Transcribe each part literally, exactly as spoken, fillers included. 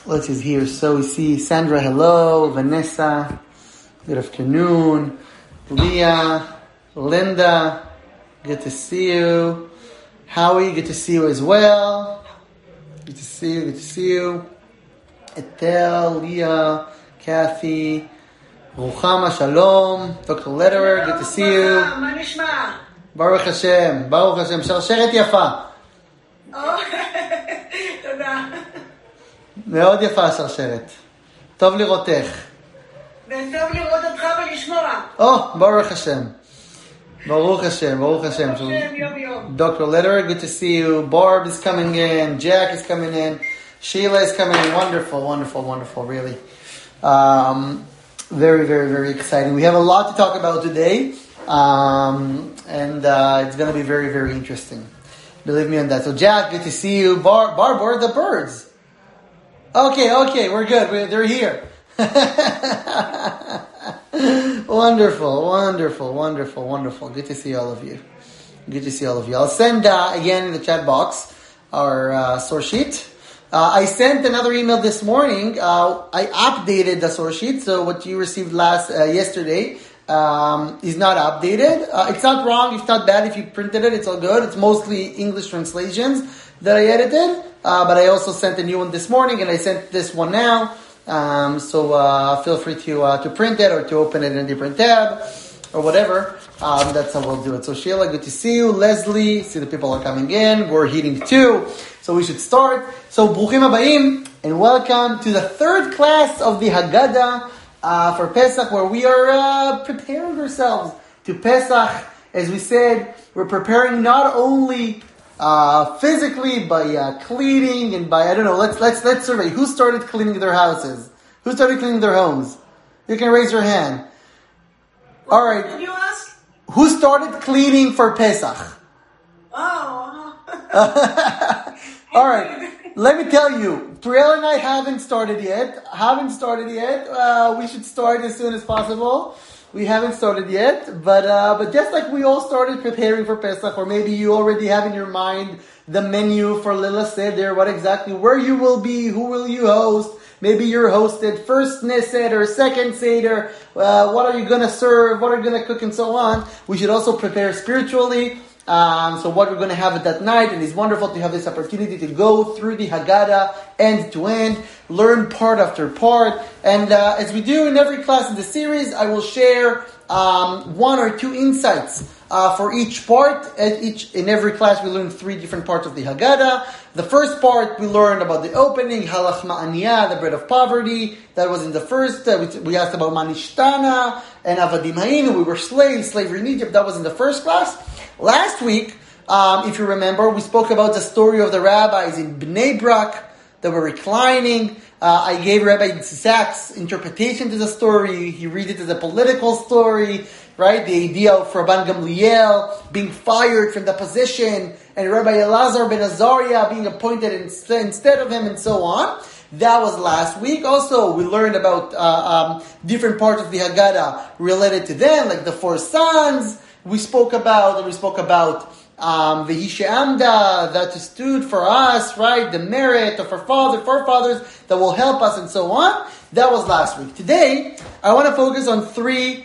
Let's see here. So we see Sandra, hello. Vanessa, good afternoon. Leah, Linda, good to see you. Howie, good to see you as well. Good to see you, good to see you. Etel, Leah, Kathy, Ruchama, Shalom. Doctor Lederer, good to see you. Baruch Hashem, Baruch Hashem. שרשרת יפה. תודה. מאוד יפה השרשרת. טוב לראותך. וטוב לראות אותך ולשמוע. Oh, Baruch Hashem. Baruch Hashem, Baruch Hashem. Hashem, yom yom. Doctor Lederer, good to see you. Barb is coming in. Jack is coming in. Sheila is coming in. Wonderful, wonderful, wonderful, really. Um, very, very, very exciting. We have a lot to talk about today. Um, and uh, it's going to be very, very interesting. Believe me on that. So, Jack, good to see you. Barb, Barb, where are the birds? Okay, okay, we're good. We're, they're here. Wonderful, wonderful, wonderful, wonderful. Good to see all of you. Good to see all of you. I'll send, uh, again, in the chat box, our uh, source sheet. Uh, I sent another email this morning. Uh, I updated the source sheet, so what you received last uh, yesterday um, is not updated. Uh, it's not wrong. It's not bad. If you printed it, it's all good. It's mostly English translations that I edited, uh, but I also sent a new one this morning, and I sent this one now. Um, so uh, feel free to uh, to print it or to open it in a different tab or whatever. Um, that's how we'll do it. So Sheila, good to see you. Leslie, see the people are coming in. We're heating too. So we should start. So Bruchim Habayim, and welcome to the third class of the Haggadah uh, for Pesach, where we are uh, preparing ourselves to Pesach. As we said, we're preparing not only uh, physically by uh, cleaning and by I don't know. Let's let's let's survey. Who started cleaning their houses? Who started cleaning their homes? You can raise your hand. All right. Did you ask? Who started cleaning for Pesach? Oh. All right. Let me tell you, Triel and I haven't started yet. Haven't started yet. Uh, we should start as soon as possible. We haven't started yet, but uh, but just like we all started preparing for Pesach, or maybe you already have in your mind the menu for Lila Seder, what exactly, where you will be, who will you host. Maybe you're hosted first Seder, second Seder. Uh, what are you going to serve? What are you going to cook, and so on. We should also prepare spiritually. Um, so what we're going to have at that night, and it's wonderful to have this opportunity to go through the Haggadah end to end, learn part after part. And uh, as we do in every class in the series, I will share um, one or two insights uh, for each part. At each in every class, we learn three different parts of the Haggadah. The first part, we learned about the opening, Halach Ma'aniyah, the bread of poverty. That was in the first. Uh, we, we asked about Manishtana and Avadim Hayinu. We were slaves, slavery in Egypt. That was in the first class. Last week, um, if you remember, we spoke about the story of the rabbis in Bnei Brak that were reclining. Uh, I gave Rabbi Zach's interpretation to the story. He read it as a political story, right? The idea of Rabban Gamliel being fired from the position and Rabbi Elazar ben Azariah being appointed instead of him, and so on. That was last week. Also, we learned about uh, um, different parts of the Haggadah related to them, like the four sons. We spoke about, and we spoke about um, the Hishamda that stood for us, right? The merit of our father, forefathers that will help us, and so on. That was last week. Today, I want to focus on three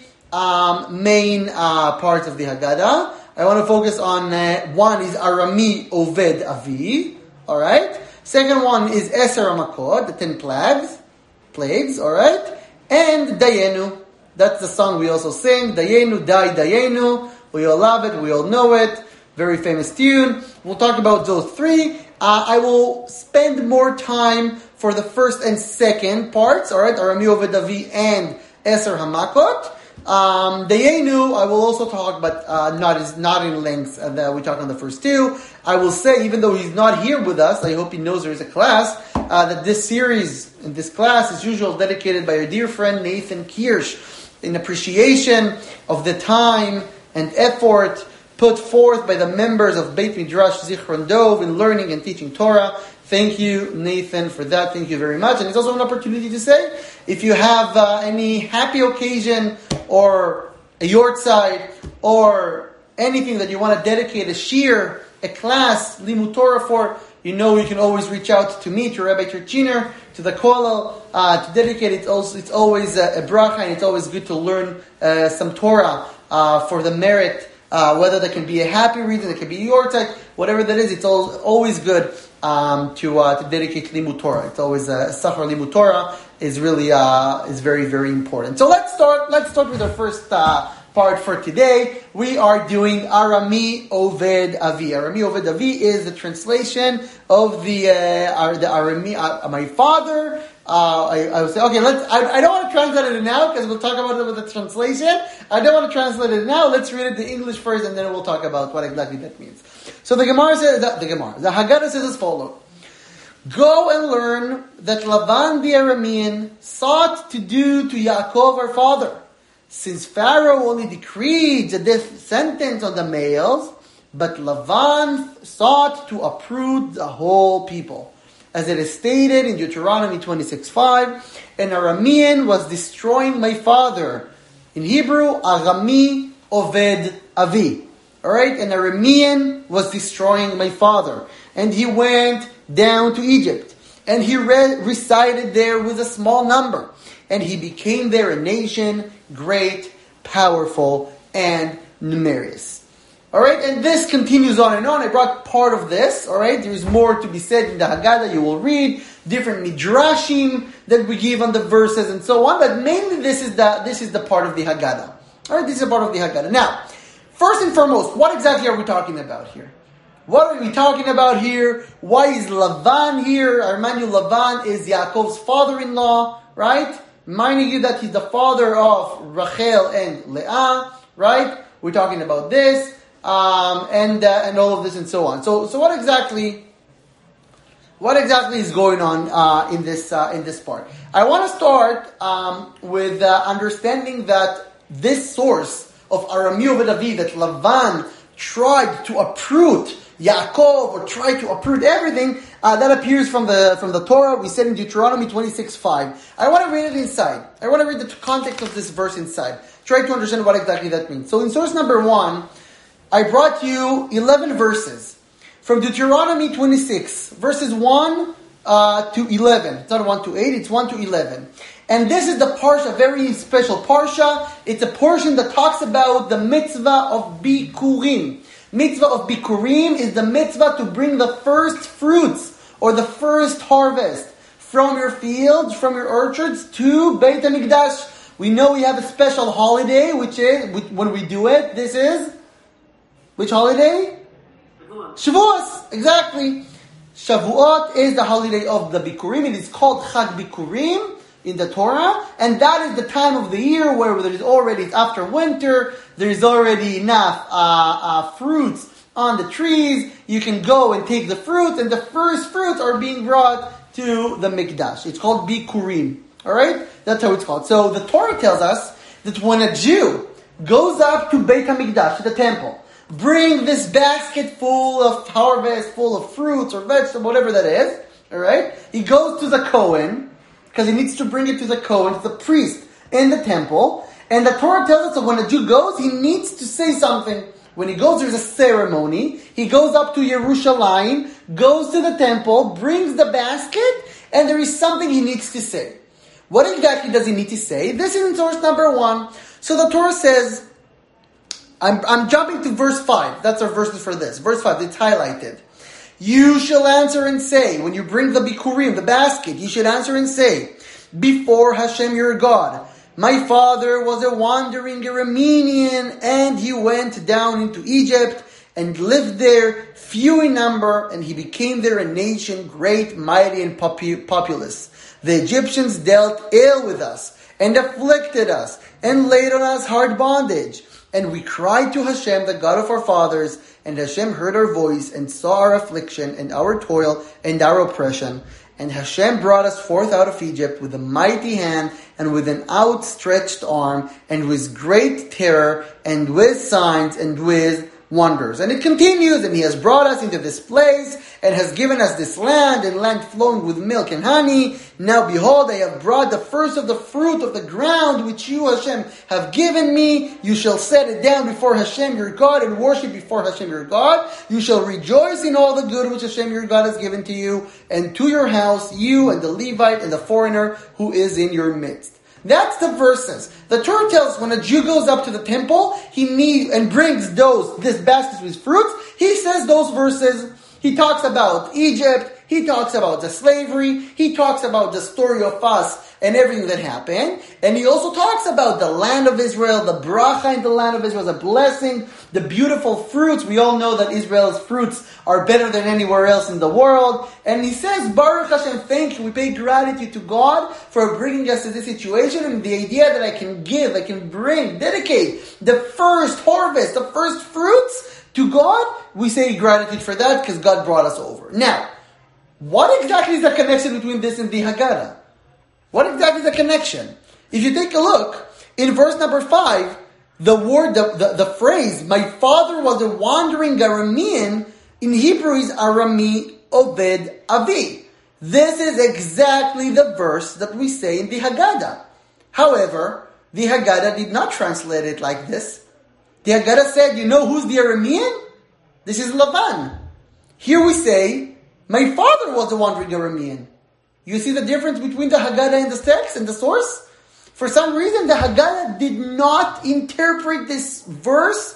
um, main uh, parts of the Haggadah. I want to focus on uh, one is Arami Oved Avi, all right. Second one is Eser Hamakot, the ten plagues, plagues, all right, and Dayenu. That's the song we also sing. Dayenu, Day, Dayenu. We all love it. We all know it. Very famous tune. We'll talk about those three. Uh, I will spend more time for the first and second parts. All right, Arami Oved Avi and Eser Hamakot. Um, Dayenu, I will also talk, but uh, not as not in length uh, that we talked on the first two. I will say, even though he's not here with us, I hope he knows there is a class. Uh, that this series, in this class, as usual, dedicated by our dear friend Nathan Kirsch, in appreciation of the time and effort put forth by the members of Beit Midrash Zichron Dov in learning and teaching Torah. Thank you, Nathan, for that. Thank you very much. And it's also an opportunity to say, if you have uh, any happy occasion or a yortzeit or anything that you want to dedicate a shir, a class, Limud Torah for, you know you can always reach out to me, to Rabbi Turchiner, to the Kollel, uh, to dedicate it. Also, it's always a, a bracha, and it's always good to learn uh, some Torah uh, for the merit, uh, whether that can be a happy reason, it can be your type, whatever that is, it's all, always good um, to uh, to dedicate Limud Torah. It's always a uh, Sachar Limud Torah is really uh, is very, very important. So let's start. Let's start with our first uh, part for today. We are doing Arami Oved Avi. Arami Oved Avi is the translation of the uh, the Arami. Uh, my father. Uh, I, I would say, okay, let's. I, I don't want to translate it now because we'll talk about it with the translation. I don't want to translate it now. Let's read it in English first, and then we'll talk about what exactly that means. So the Gemara says, the, the Gemara, the Haggadah says as follows: Go and learn that Lavan the Aramean sought to do to Yaakov our father, since Pharaoh only decreed the death sentence on the males, but Lavan sought to uproot the whole people. As it is stated in Deuteronomy twenty-six five, an Aramean was destroying my father. In Hebrew, Arami Oved Avi. Alright, an Aramean was destroying my father. And he went down to Egypt. And he re- resided there with a small number. And he became there a nation, great, powerful, and numerous. Alright, and this continues on and on. I brought part of this, alright? There's more to be said in the Haggadah. You will read different midrashim that we give on the verses and so on. But mainly this is the this is the part of the Haggadah. Alright, this is a part of the Haggadah. Now, first and foremost, what exactly are we talking about here? What are we talking about here? Why is Lavan here? I remind you, Lavan is Yaakov's father-in-law, right? Reminding you that he's the father of Rachel and Leah, right? We're talking about this. Um, and uh, and all of this and so on. So so what exactly what exactly is going on uh, in this uh, in this part? I want to start um, with uh, understanding that this source of Arami Oved Avi, that Lavan tried to uproot Yaakov or tried to uproot everything, uh, that appears from the from the Torah. We said in Deuteronomy twenty-six five. I want to read it inside. I want to read the context of this verse inside. Try to understand what exactly that means. So in source number one, I brought you eleven verses from Deuteronomy twenty-six, verses one uh, to eleven. It's not one to eight, it's one to eleven. And this is the parsha, very special parsha. It's a portion that talks about the mitzvah of Bikurim. Mitzvah of Bikurim is the mitzvah to bring the first fruits or the first harvest from your fields, from your orchards to Beit HaMikdash. We know we have a special holiday, which is, when we do it, this is... Which holiday? Shavuot. Shavuos, exactly. Shavuot is the holiday of the Bikurim. It is called Chag Bikurim in the Torah. And that is the time of the year where there is already, it's after winter, there is already enough uh, uh, fruits on the trees. You can go and take the fruits, and the first fruits are being brought to the Mikdash. It's called Bikurim. Alright? That's how it's called. So the Torah tells us that when a Jew goes up to Beit HaMikdash, to the temple, bring this basket full of harvest, full of fruits or vegetables, whatever that is. All right? He goes to the Kohen, because he needs to bring it to the Kohen, to the priest in the temple. And the Torah tells us that when a Jew goes, he needs to say something. When he goes, there's a ceremony. He goes up to Yerushalayim, goes to the temple, brings the basket, and there is something he needs to say. What exactly does he need to say? This is in source number one. So the Torah says, I'm, I'm jumping to verse five. That's our verses for this. Verse five, it's highlighted. You shall answer and say, when you bring the Bikurim, the basket, you should answer and say, before Hashem your God, my father was a wandering Aramean, and he went down into Egypt and lived there, few in number, and he became there a nation, great, mighty, and popu- populous. The Egyptians dealt ill with us, and afflicted us, and laid on us hard bondage. And we cried to Hashem, the God of our fathers, and Hashem heard our voice, and saw our affliction, and our toil, and our oppression. And Hashem brought us forth out of Egypt with a mighty hand, and with an outstretched arm, and with great terror, and with signs, and with wonders. And it continues, and he has brought us into this place, and has given us this land, and land flowing with milk and honey. Now behold, I have brought the first of the fruit of the ground, which you, Hashem, have given me. You shall set it down before Hashem your God, and worship before Hashem your God. You shall rejoice in all the good which Hashem your God has given to you, and to your house, you and the Levite and the foreigner who is in your midst. That's the verses. The Torah tells us when a Jew goes up to the temple, he needs and brings those, this basket with fruits, he says those verses. He talks about Egypt, he talks about the slavery, he talks about the story of us and everything that happened, and he also talks about the land of Israel, the bracha in the land of Israel, the blessing, the beautiful fruits. We all know that Israel's fruits are better than anywhere else in the world. And he says, Baruch Hashem, thank you. We pay gratitude to God for bringing us to this situation, and the idea that I can give, I can bring, dedicate the first harvest, the first fruits to God, we say gratitude for that because God brought us over. Now, what exactly is the connection between this and the Haggadah? What exactly is the connection? If you take a look, in verse number five, the word, the, the, the phrase, my father was a wandering Aramean, in Hebrew is Arami Oved Avi. This is exactly the verse that we say in the Haggadah. However, the Haggadah did not translate it like this. The Haggadah said, you know who's the Aramean? This is Lavan. Here we say, my father was a wandering Aramean. You see the difference between the Haggadah and the text and the source? For some reason, the Haggadah did not interpret this verse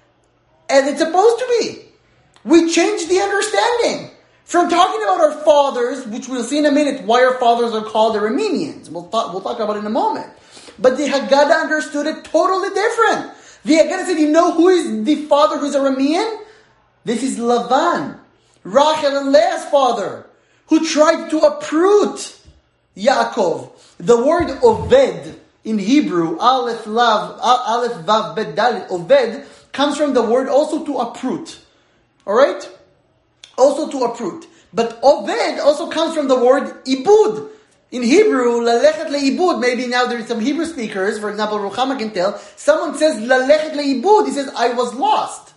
as it's supposed to be. We changed the understanding. From talking about our fathers, which we'll see in a minute, why our fathers are called Arameans. We'll talk, we'll talk about it in a moment. But the Haggadah understood it totally different. The Haggadah said, you know who is the father who's Aramean? This is Lavan, Rachel and Leah's father, who tried to uproot Yaakov. The word Oved in Hebrew, Aleph, Lav, Aleph, Vav, Bet, Dalet, Oved, comes from the word also to uproot. Alright? Also to uproot. But Oved also comes from the word Ibud. In Hebrew, Lalechet le'ibud, maybe now there are some Hebrew speakers, for example, Ruchama can tell, someone says Lalechet le'ibud, he says, I was lost.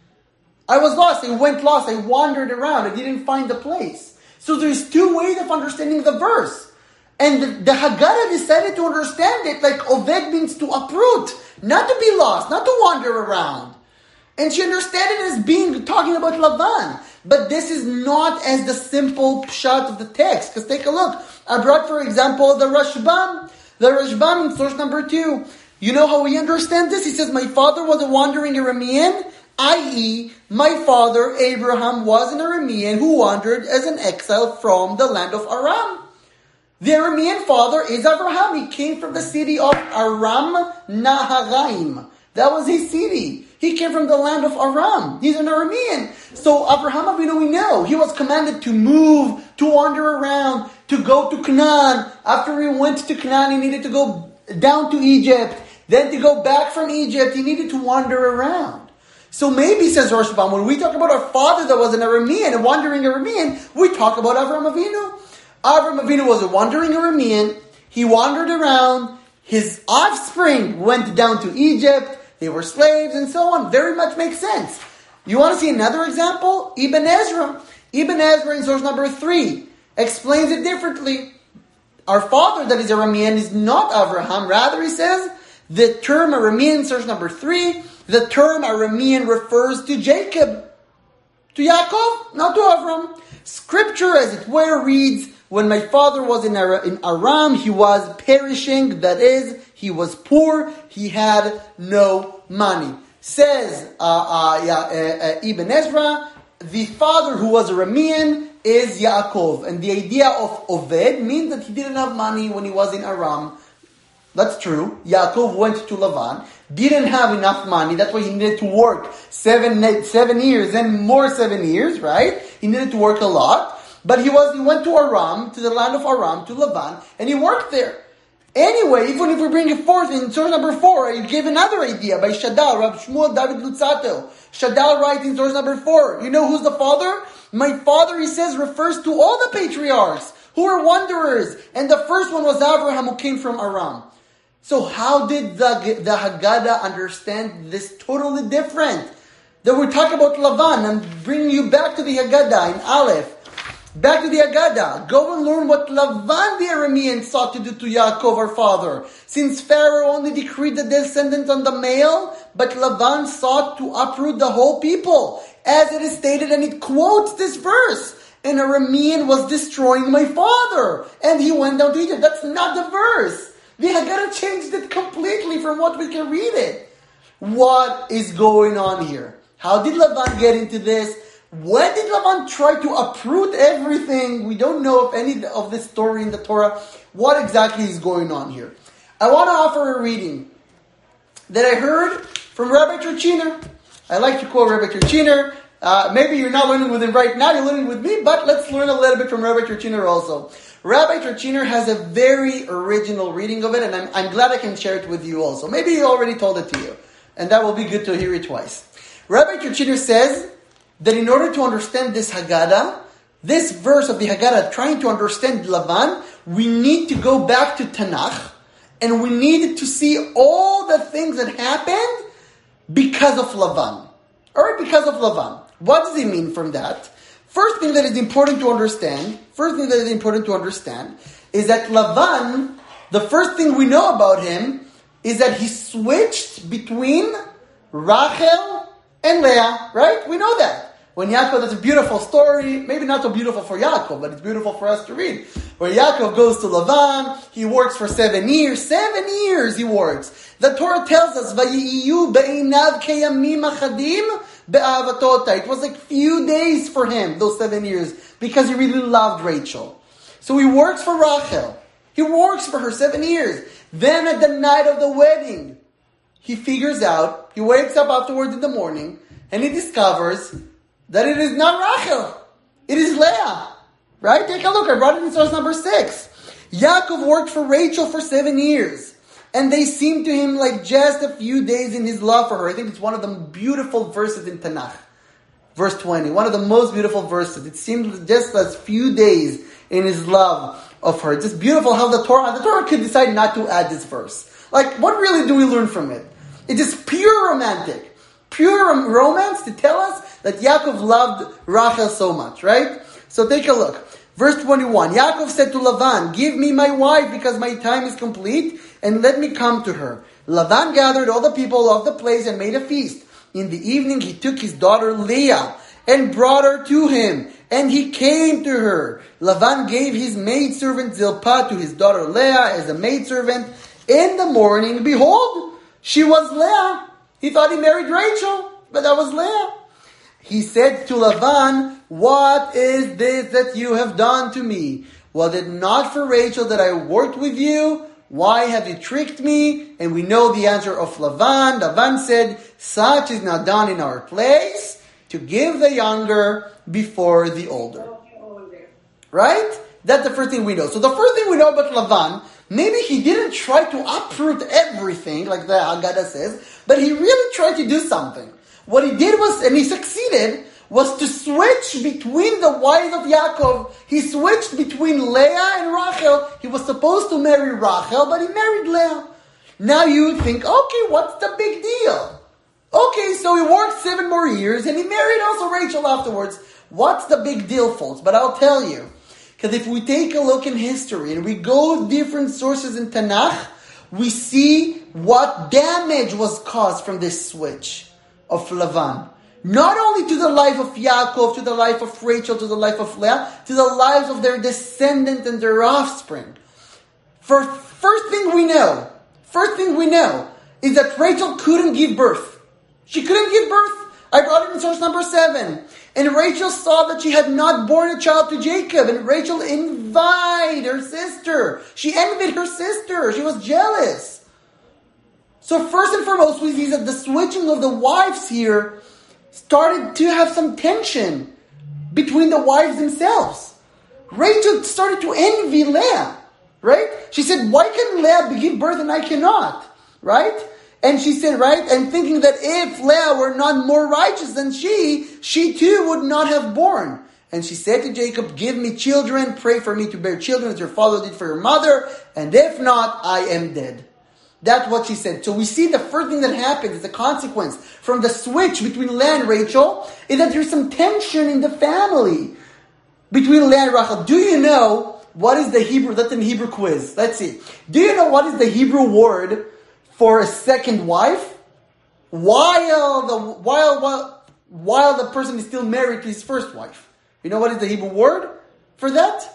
I was lost, I went lost, I wandered around, I didn't find the place. So there's two ways of understanding the verse. And the, the Haggadah decided to understand it like Oved means to uproot, not to be lost, not to wander around. And she understood it as being, talking about Lavan. But this is not as the simple pshat of the text. Because take a look. I brought, for example, the Rashbam. The Rashbam in source number two. You know how we understand this? He says, my father was a wandering Aramean, that is, my father Abraham was an Aramean who wandered as an exile from the land of Aram. The Aramean father is Abraham. He came from the city of Aram Naharaim. That was his city. He came from the land of Aram. He's an Aramean. So Abraham Avinu, we know, he was commanded to move, to wander around, to go to Canaan. After he went to Canaan, he needed to go down to Egypt. Then to go back from Egypt, he needed to wander around. So maybe, says Rashbam, when we talk about our father that was an Aramean, a wandering Aramean, we talk about Avraham Avinu. Avraham Avinu was a wandering Aramean. He wandered around. His offspring went down to Egypt. They were slaves and so on. Very much makes sense. You want to see another example? Ibn Ezra. Ibn Ezra in source number three explains it differently. Our father that is Aramean is not Avraham. Rather, he says, the term Aramean in source number three, the term Aramean refers to Jacob. To Yaakov, not to Avram. Scripture, as it were, reads, when my father was in Aram, he was perishing. That is, he was poor. He had no money. Says uh, uh, uh, uh, Ibn Ezra, the father who was Aramean is Yaakov. And the idea of Oved means that he didn't have money when he was in Aram. That's true. Yaakov went to Lavan, didn't have enough money. That's why he needed to work seven, seven years and more seven years, right? He needed to work a lot. But he was he went to Aram, to the land of Aram, to Lavan, and he worked there. Anyway, even if we bring it forth in source number four, he gave another idea by Shadal, Rabbi Shmuel David Lutzato. Shadal writes in source number four, you know who's the father? My father, he says, refers to all the patriarchs who were wanderers. And the first one was Abraham, who came from Aram. So how did the, the Haggadah understand this totally different? that we're talking about Lavan. I'm bringing you back to the Haggadah in Aleph. Back to the Haggadah. Go and learn what Lavan the Aramean sought to do to Yaakov, our father. Since Pharaoh only decreed the descendant on the male, but Lavan sought to uproot the whole people. As it is stated, and it quotes this verse. An Aramean was destroying my father, and he went down to Egypt. That's not the verse. The Haggadah changed it completely from what we can read it. What is going on here? How did Lavan get into this? When did Lavan try to uproot everything? We don't know of any of this story in the Torah. What exactly is going on here? I want to offer a reading that I heard from Rabbi Turchiner. I like to quote Rabbi Turchiner. Uh, maybe you're not learning with him right now, you're learning with me, but let's learn a little bit from Rabbi Turchiner also. Rabbi Turchiner has a very original reading of it, and I'm, I'm glad I can share it with you also. Maybe he already told it to you, and that will be good to hear it twice. Rabbi Turchiner says that in order to understand this Haggadah, this verse of the Haggadah, trying to understand Lavan, we need to go back to Tanakh, and we need to see all the things that happened because of Lavan. Alright, because of Lavan. What does he mean from that? First thing that is important to understand, first thing that is important to understand, is that Lavan, the first thing we know about him, is that he switched between Rachel and Leah, right? We know that. When Yaakov, that's a beautiful story, maybe not so beautiful for Yaakov, but it's beautiful for us to read. Where Yaakov goes to Lavan, he works for seven years, seven years he works. The Torah tells us, Vayiyu be'inav keyamim achadim be'avatota. It was like few days for him, those seven years, because he really loved Rachel. So he works for Rachel. He works for her seven years. Then at the night of the wedding, he figures out, he wakes up afterwards in the morning, and he discovers that it is not Rachel. It is Leah. Right? Take a look. I brought it in source number six. Yaakov worked for Rachel for seven years. And they seemed to him like just a few days in his love for her. I think it's one of the beautiful verses in Tanakh. Verse twenty. One of the most beautiful verses. It seemed just as few days in his love of her. It's just beautiful how the Torah, the Torah could decide not to add this verse. Like, what really do we learn from it? It is pure romantic. Pure romance to tell us that Yaakov loved Rachel so much, right? So take a look. Verse twenty-one. Yaakov said to Lavan, give me my wife because my time is complete and let me come to her. Lavan gathered all the people of the place and made a feast. In the evening he took his daughter Leah and brought her to him. And he came to her. Lavan gave his maidservant Zilpah to his daughter Leah as a maidservant. In the morning, behold, she was Leah. He thought he married Rachel, but that was Leah. He said to Lavan, what is this that you have done to me? Was it not for Rachel that I worked with you? Why have you tricked me? And we know the answer of Lavan. Lavan said, such is not done in our place, to give the younger before the older. Right? That's the first thing we know. So the first thing we know about Lavan, maybe he didn't try to uproot everything, like the Haggadah says, but he really tried to do something. What he did was, and he succeeded, was to switch between the wives of Yaakov. He switched between Leah and Rachel. He was supposed to marry Rachel, but he married Leah. Now you think, okay, what's the big deal? Okay, so he worked seven more years, and he married also Rachel afterwards. What's the big deal, folks? But I'll tell you. Because if we take a look in history, and we go different sources in Tanakh, we see what damage was caused from this switch of Lavan. Not only to the life of Yaakov, to the life of Rachel, to the life of Leah, to the lives of their descendants and their offspring. For first thing we know, first thing we know, is that Rachel couldn't give birth. She couldn't give birth. I brought it in source number seven. And Rachel saw that she had not born a child to Jacob. And Rachel envied her sister. She envied her sister. She was jealous. So first and foremost, we see that the switching of the wives here started to have some tension between the wives themselves. Rachel started to envy Leah, right? She said, why can Leah give birth and I cannot, right? And she said, right, and thinking that if Leah were not more righteous than she, she too would not have born. And she said to Jacob, give me children, pray for me to bear children as your father did for your mother, and if not, I am dead. That's what she said. So we see the first thing that happens as a consequence from the switch between Leah and Rachel is that there's some tension in the family between Leah and Rachel. Do you know what is the Hebrew? That's a Hebrew quiz. Let's see. Do you know what is the Hebrew word for a second wife? While the while while while the person is still married to his first wife. You know what is the Hebrew word for that?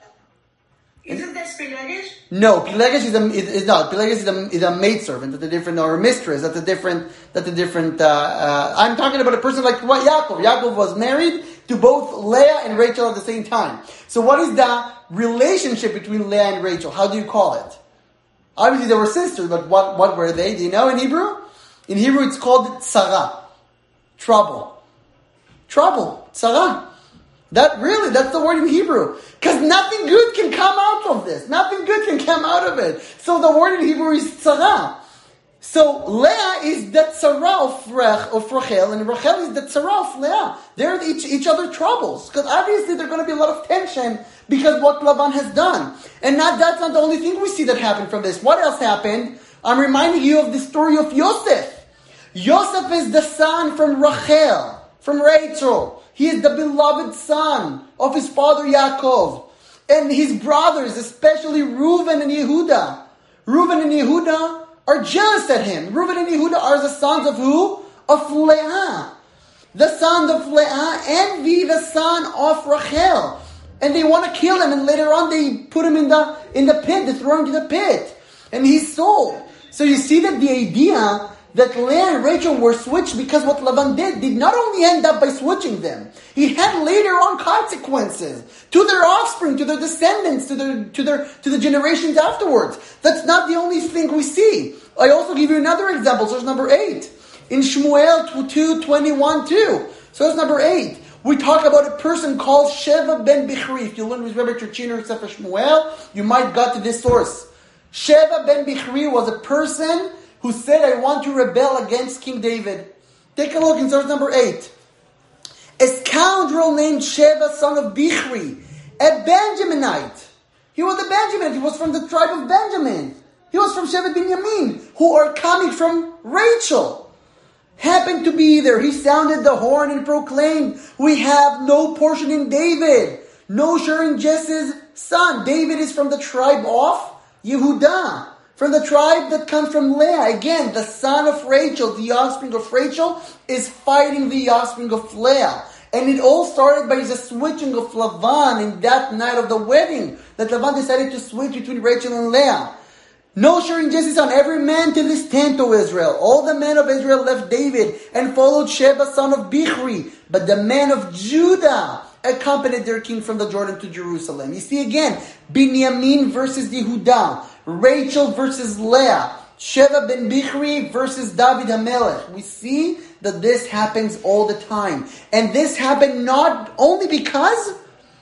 Isn't that Pilegesh? No, Pilegesh is, a, is, is not. Pilegesh is a, is a maidservant. That's a different, or a mistress. That's a different, that's a different, uh, uh, I'm talking about a person like what Yaakov. Yaakov was married to both Leah and Rachel at the same time. So what is the relationship between Leah and Rachel? How do you call it? Obviously they were sisters, but what, what were they? Do you know in Hebrew? In Hebrew it's called tzara. Trouble. Trouble. Tzara. That really, that's the word in Hebrew. Because nothing good can come out of this. Nothing good can come out of it. So the word in Hebrew is tzara. So Leah is the tzara of, Rech, of Rachel, and Rachel is the tzara of Leah. They're each, each other troubles. Because obviously there's going to be a lot of tension because what Lavan has done. And not, that's not the only thing we see that happened from this. What else happened? I'm reminding you of the story of Yosef. Yosef is the son from Rachel, from Rachel. He is the beloved son of his father Yaakov. And his brothers, especially Reuven and Yehuda. Reuven and Yehuda are jealous at him. Reuven and Yehuda are the sons of who? Of Leah. The son of Leah envy the son of Rachel. And they want to kill him, and later on they put him in the in the pit, they throw him to the pit. And he's sold. So you see that the idea that Leah and Rachel were switched because what Lavan did did not only end up by switching them, it had later on consequences to their offspring, to their descendants, to their to their to the generations afterwards. That's not the only thing we see. I also give you another example, source number eight. In Shmuel two twenty-one two. Source number eight. We talk about a person called Sheva ben Bichri. If you learn with Rabbi Turchiner except for Shmuel, you might got to this source. Sheva ben Bichri was a person who said, I want to rebel against King David. Take a look in source number eight. A scoundrel named Sheva, son of Bichri, a Benjaminite. He was a Benjaminite. He was from the tribe of Benjamin. He was from Shevet Binyamin, who are coming from Rachel. Happened to be there. He sounded the horn and proclaimed, we have no portion in David, no share in Jesse's son. David is from the tribe of Yehudah. From the tribe that comes from Leah. Again, the son of Rachel, the offspring of Rachel, is fighting the offspring of Leah. And it all started by the switching of Lavan in that night of the wedding. That Lavan decided to switch between Rachel and Leah. No sharing Jesse's son, every man to this tent, O Israel. All the men of Israel left David and followed Sheba, son of Bichri. But the men of Judah accompanied their king from the Jordan to Jerusalem. You see again, Binyamin versus Yehudah. Rachel versus Leah. Sheva ben Bichri versus David HaMelech. We see that this happens all the time. And this happened not only because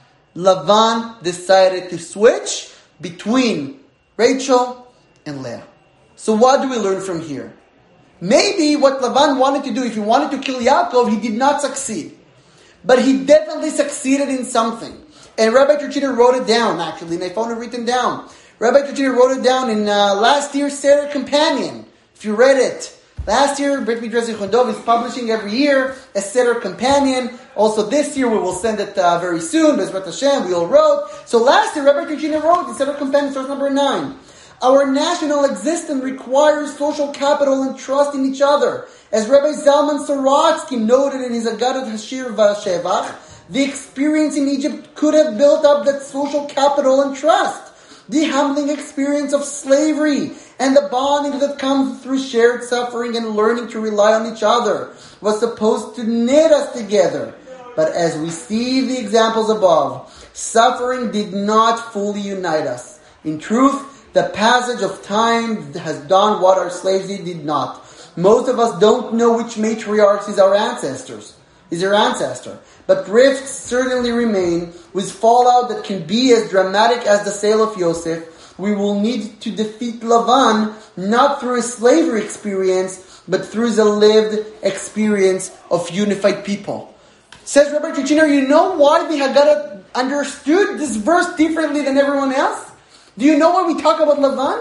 Lavan decided to switch between Rachel and Leah. So what do we learn from here? Maybe what Lavan wanted to do, if he wanted to kill Yaakov, he did not succeed. But he definitely succeeded in something. And Rabbi Turchiner wrote it down, actually, and I found it written down. Rabbi Turchiner wrote it down in uh, last year's Seder Companion. If you read it. Last year, Brit Midrash Zichron Dov is publishing every year a Seder Companion. Also this year, we will send it uh, very soon. Bezrat Hashem, we all wrote. So last year, Rabbi Turchiner wrote in Seder Companion, source number nine. Our national existence requires social capital and trust in each other. As Rabbi Zalman Sorotsky noted in his Agadat Hashir Vashevach, the experience in Egypt could have built up that social capital and trust. The humbling experience of slavery and the bonding that comes through shared suffering and learning to rely on each other was supposed to knit us together. But as we see the examples above, suffering did not fully unite us. In truth, the passage of time has done what our slaves did not. Most of us don't know which matriarch is our ancestors, is our ancestor. But rifts certainly remain, with fallout that can be as dramatic as the sale of Yosef. We will need to defeat Lavan, not through a slavery experience, but through the lived experience of unified people. Says Rabbi Turchiner, you know why the Haggadah understood this verse differently than everyone else? Do you know why we talk about Lavan?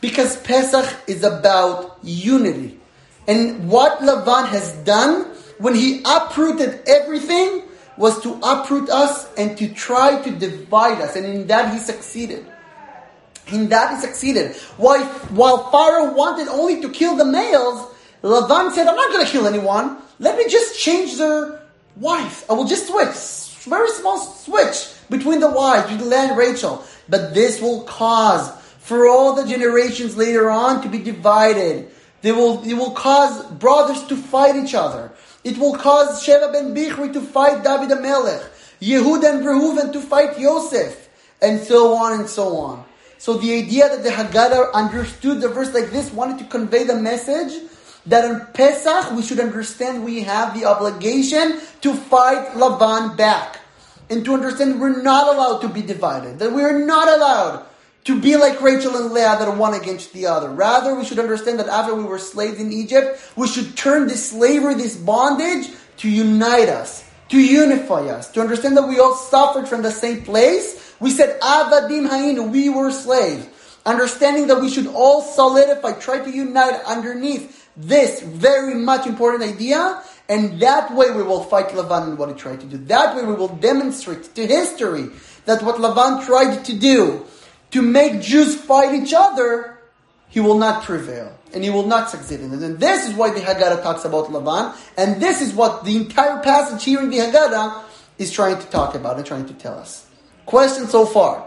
Because Pesach is about unity. And what Lavan has done when he uprooted everything was to uproot us and to try to divide us. And in that he succeeded. In that he succeeded. While, while Pharaoh wanted only to kill the males, Lavan said, I'm not going to kill anyone. Let me just change their wives. I will just switch. Very small switch between the wives, between Leah and Rachel. But this will cause for all the generations later on to be divided. They will, it will cause brothers to fight each other. It will cause Sheva ben Bichri to fight David HaMelech. Yehuda and Reuven to fight Yosef. And so on and so on. So the idea that the Haggadah understood the verse like this, wanted to convey the message that on Pesach we should understand we have the obligation to fight Lavan back. And to understand we're not allowed to be divided. That we're not allowed to be like Rachel and Leah that are one against the other. Rather, we should understand that after we were slaves in Egypt, we should turn this slavery, this bondage, to unite us, to unify us, to understand that we all suffered from the same place. We said, Avadim Hainu, we were slaves. Understanding that we should all solidify, try to unite underneath this very much important idea, and that way we will fight Lavan and what he tried to do. That way we will demonstrate to history that what Lavan tried to do, to make Jews fight each other, he will not prevail. And he will not succeed in it. And this is why the Haggadah talks about Lavan. And this is what the entire passage here in the Haggadah is trying to talk about and trying to tell us. Question so far?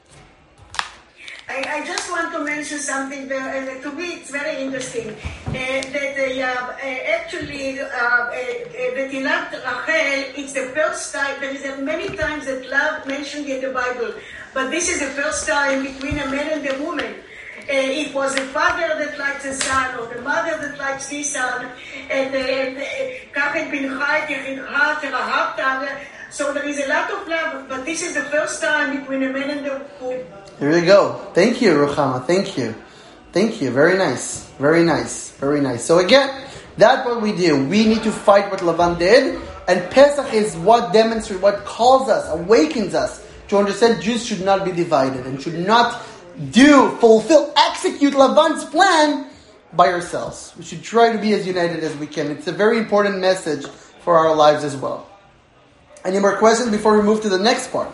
I, I just want to mention something that, uh, to me it's very interesting. Uh, that uh, uh, actually, uh, uh, the Tilat Rachel, it's the first time, there is uh, many times that love mentioned in the Bible. But this is the first time between a man and a woman. Uh, it was the father that likes the son, or the mother that likes the son, and כך את בנך את יחידך תאהבת. So there is a lot of love, but this is the first time between a man and a woman. Here we go. Thank you, Ruchama. Thank you. Thank you. Very nice. Very nice. Very nice. So again, that's what we do. We need to fight what Lavan did, and Pesach is what demonstrates, what calls us, awakens us to understand Jews should not be divided and should not do, fulfill, execute Lavan's plan by ourselves. We should try to be as united as we can. It's a very important message for our lives as well. Any more questions before we move to the next part?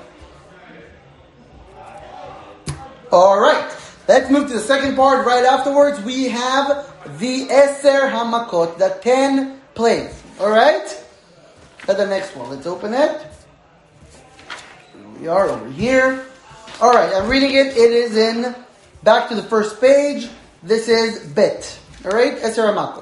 All right. Let's move to the second part. Right afterwards, we have the Eser Hamakot, the ten plagues. All right? At the next one. Let's open it. Here we are over here. All right. I'm reading it. It is in, back to the first page. This is Bet. All right? Eser Hamakot.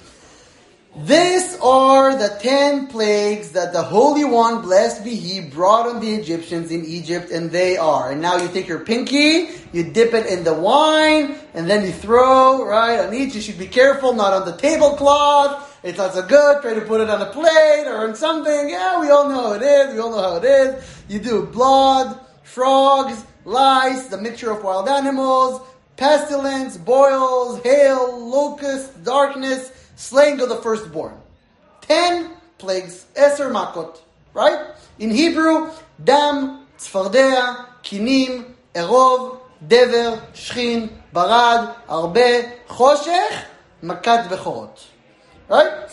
These are the ten plagues that the Holy One, blessed be He, brought on the Egyptians in Egypt, and they are. And now you take your pinky, you dip it in the wine, and then you throw, right, on each. You should be careful, not on the tablecloth. It's not so good. Try to put it on a plate or on something. Yeah, we all know how it is. We all know how it is. You do blood, frogs, lice, the mixture of wild animals, pestilence, boils, hail, locusts, darkness, slaying of the firstborn. Ten plagues. Eser makot. Right? In Hebrew, dam, tzfardea, kinim, erov, dever, shchin, barad, arbe, choshech, makat bechorot. Right?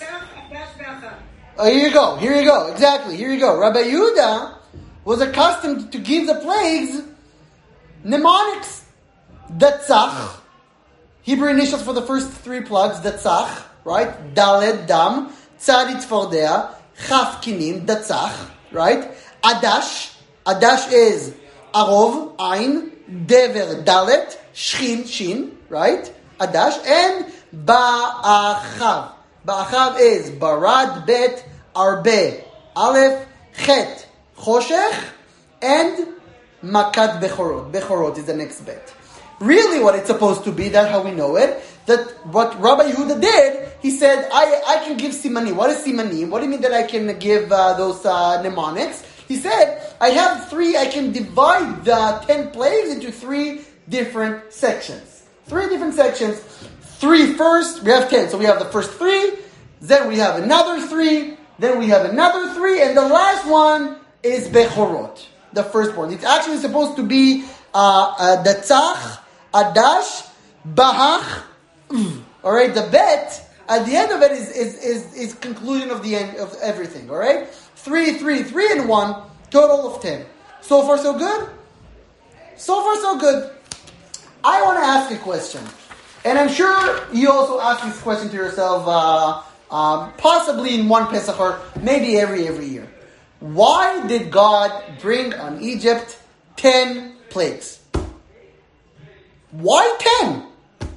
Oh, here you go. Here you go. Exactly. Here you go. Rabbi Yehuda was accustomed to give the plagues mnemonics. Datzach. Hebrew initials for the first three plagues. Datzach. Right? Daled, dam. Tzadi, tzfordea. Chaf, kinim. Datzach. Right? Adash. Adash is arov, ain. Dever, dalet. Shchin, shin. Right? Adash. And ba'achav. Ba'achav is barad, bet, arbe, aleph, chet, choshech, and makat bechorot. Bechorot is the next bet. Really what it's supposed to be, that's how we know it, that what Rabbi Yehuda did, he said, I, I can give simanim. What is simanim? What do you mean that I can give uh, those uh, mnemonics? He said, I have three, I can divide the ten plagues into three different sections. Three different sections. Three first, we have ten. So we have the first three, then we have another three, then we have another three, and the last one is Bechorot, the firstborn. It's actually supposed to be uh, uh, Datzach, Adash, Bahach. All right, the bet at the end of it is is is, is conclusion of the end of everything. All right, three, three, three, and one, total of ten. So far, so good. So far, so good. I want to ask a question, and I'm sure you also ask this question to yourself, uh, um, possibly in one Pesach or maybe every every year. Why did God bring on Egypt ten plagues? Why ten?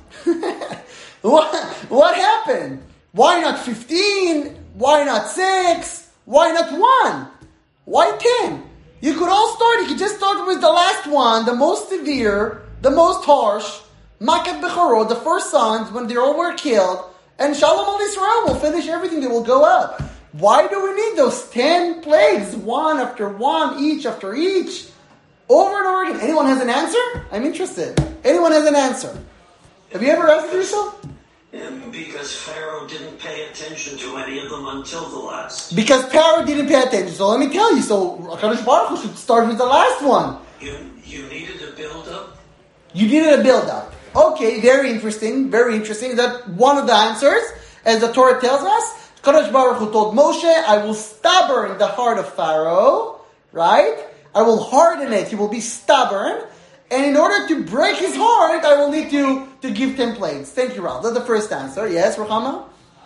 what, what happened? Why not fifteen? Why not six? Why not one? Why ten? You could all start, you could just start with the last one, the most severe, the most harsh, Makat Bechorot, the first sons, when they all were killed, and Shalom al Israel will finish everything, they will go up. Why do we need those ten plagues, one after one, each after each, over and over again? Anyone has an answer? I'm interested. Anyone has an answer? Have you ever asked yourself? Yeah, because Pharaoh didn't pay attention to any of them until the last. Because Pharaoh didn't pay attention. So let me tell you, so HaKadosh Baruch Hu should start with the last one. You you needed a build-up? You needed a build-up. Okay, very interesting, very interesting. Is that one of the answers, as the Torah tells us? HaKadosh Baruch Hu told Moshe, I will stubborn the heart of Pharaoh, right? I will harden it. He will be stubborn. And in order to break his heart, I will need to, to give ten plagues. Thank you, Ralph. That's the first answer. Yes, Ruchama?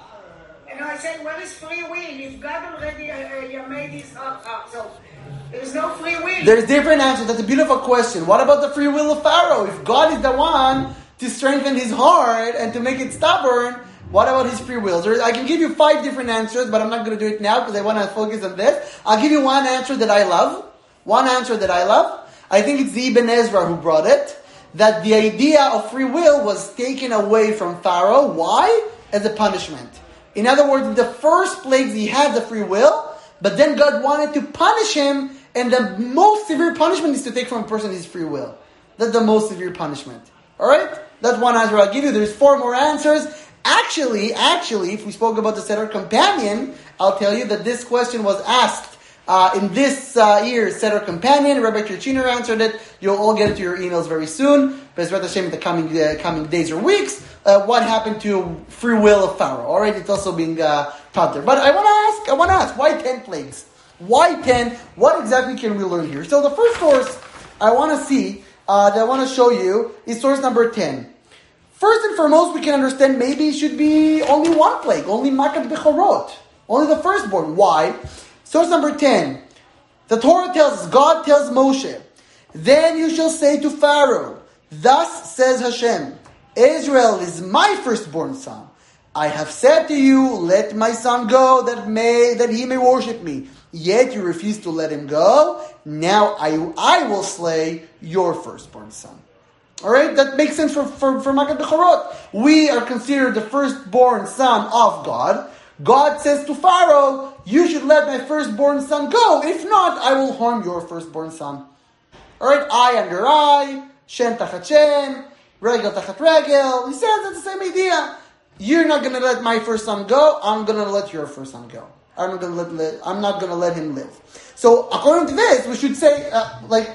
You know, I said, where is free will? If God already uh, uh, made his heart up, so there's no free will. There's different answers. That's a beautiful question. What about the free will of Pharaoh? If God is the one to strengthen his heart and to make it stubborn, what about his free will? There, I can give you five different answers, but I'm not going to do it now because I want to focus on this. I'll give you one answer that I love. One answer that I love. I think it's the Ibn Ezra who brought it, that the idea of free will was taken away from Pharaoh. Why? As a punishment. In other words, in the first plagues he had the free will, but then God wanted to punish him, and the most severe punishment is to take from a person his free will. That's the most severe punishment. Alright? That's one answer I'll give you. There's four more answers. Actually, actually, if we spoke about the Seder Companion, I'll tell you that this question was asked Uh, in this uh, year's Seder Companion. Rabbi Kirchner answered it. You'll all get it to your emails very soon. Bezrat Hashem in the coming uh, coming days or weeks. Uh, what happened to free will of Pharaoh? All right, it's also being uh, taught there. But I want to ask. I want to ask. Why ten plagues? Why ten? What exactly can we learn here? So the first source I want to see uh, that I want to show you is source number ten. First and foremost, we can understand maybe it should be only one plague, only Makat Bechorot, only the firstborn. Why? Source number ten. The Torah tells us, God tells Moshe, then you shall say to Pharaoh, thus says Hashem, Israel is my firstborn son. I have said to you, let my son go, that may that he may worship me. Yet you refuse to let him go. Now I, I will slay your firstborn son. Alright, that makes sense for, for, for Makat Bechorot. We are considered the firstborn son of God. God says to Pharaoh, you should let my firstborn son go. If not, I will harm your firstborn son. Alright, eye under eye, shen tachat shen, regel tachat regel. He says that's the same idea. You're not going to let my first son go. I'm going to let your first son go. I'm not going to let, let I'm not going to let him live. So according to this, we should say uh, like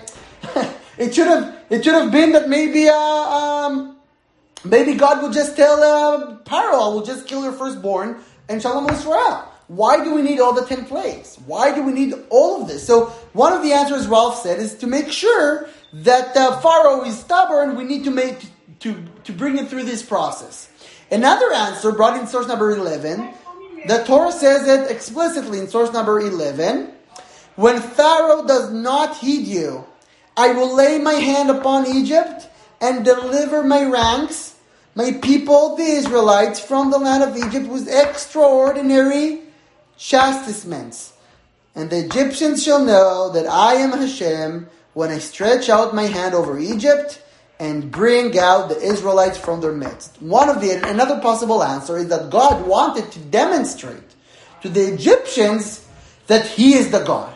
it should have it should have been that maybe uh, um, maybe God will just tell uh, Pharaoh, I will just kill your firstborn. And Shalom Yisrael. Why do we need all the ten plagues? Why do we need all of this? So one of the answers Ralph said is to make sure that uh, Pharaoh is stubborn. We need to make to to bring it through this process. Another answer brought in source number eleven. The Torah says it explicitly in source number eleven. When Pharaoh does not heed you, I will lay my hand upon Egypt and deliver my ranks, my people, the Israelites, from the land of Egypt with extraordinary chastisements. And the Egyptians shall know that I am Hashem when I stretch out my hand over Egypt and bring out the Israelites from their midst. One of the another possible answer is that God wanted to demonstrate to the Egyptians that He is the God.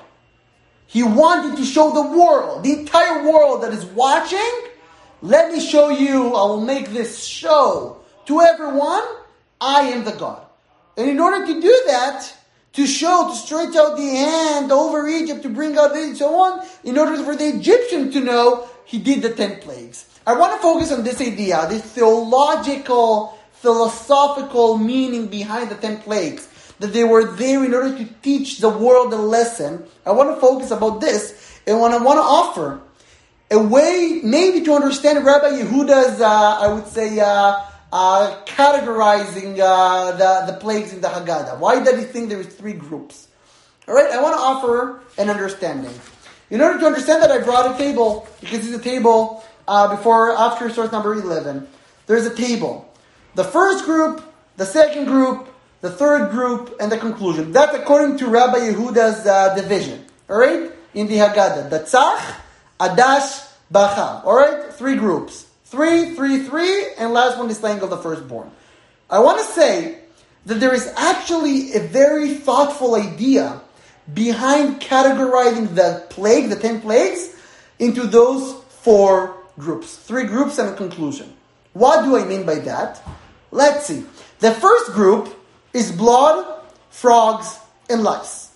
He wanted to show the world, the entire world that is watching, let me show you, I will make this show to everyone, I am the God. And in order to do that, to show, to stretch out the hand over Egypt, to bring out the, and so on, in order for the Egyptian to know, he did the ten plagues. I want to focus on this idea, this theological, philosophical meaning behind the ten plagues, that they were there in order to teach the world a lesson. I want to focus about this, and what I want to offer a way maybe to understand Rabbi Yehuda's, uh, I would say, uh, uh, categorizing uh, the, the plagues in the Haggadah. Why did he think there is three groups? All right, I want to offer an understanding. In order to understand that, I brought a table. You can see the table uh, before, after source number eleven. There's a table. The first group, the second group, the third group, and the conclusion. That's according to Rabbi Yehuda's uh, division. All right, in the Haggadah, the Tzach, Adash, Bachav. All right, three groups. Three, three, three, and last one is slaying of the firstborn. I want to say that there is actually a very thoughtful idea behind categorizing the plague, the ten plagues, into those four groups. Three groups and a conclusion. What do I mean by that? Let's see. The first group is blood, frogs, and lice.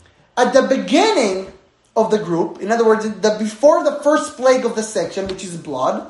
At the beginning of the group, in other words, the, before the first plague of the section, which is blood,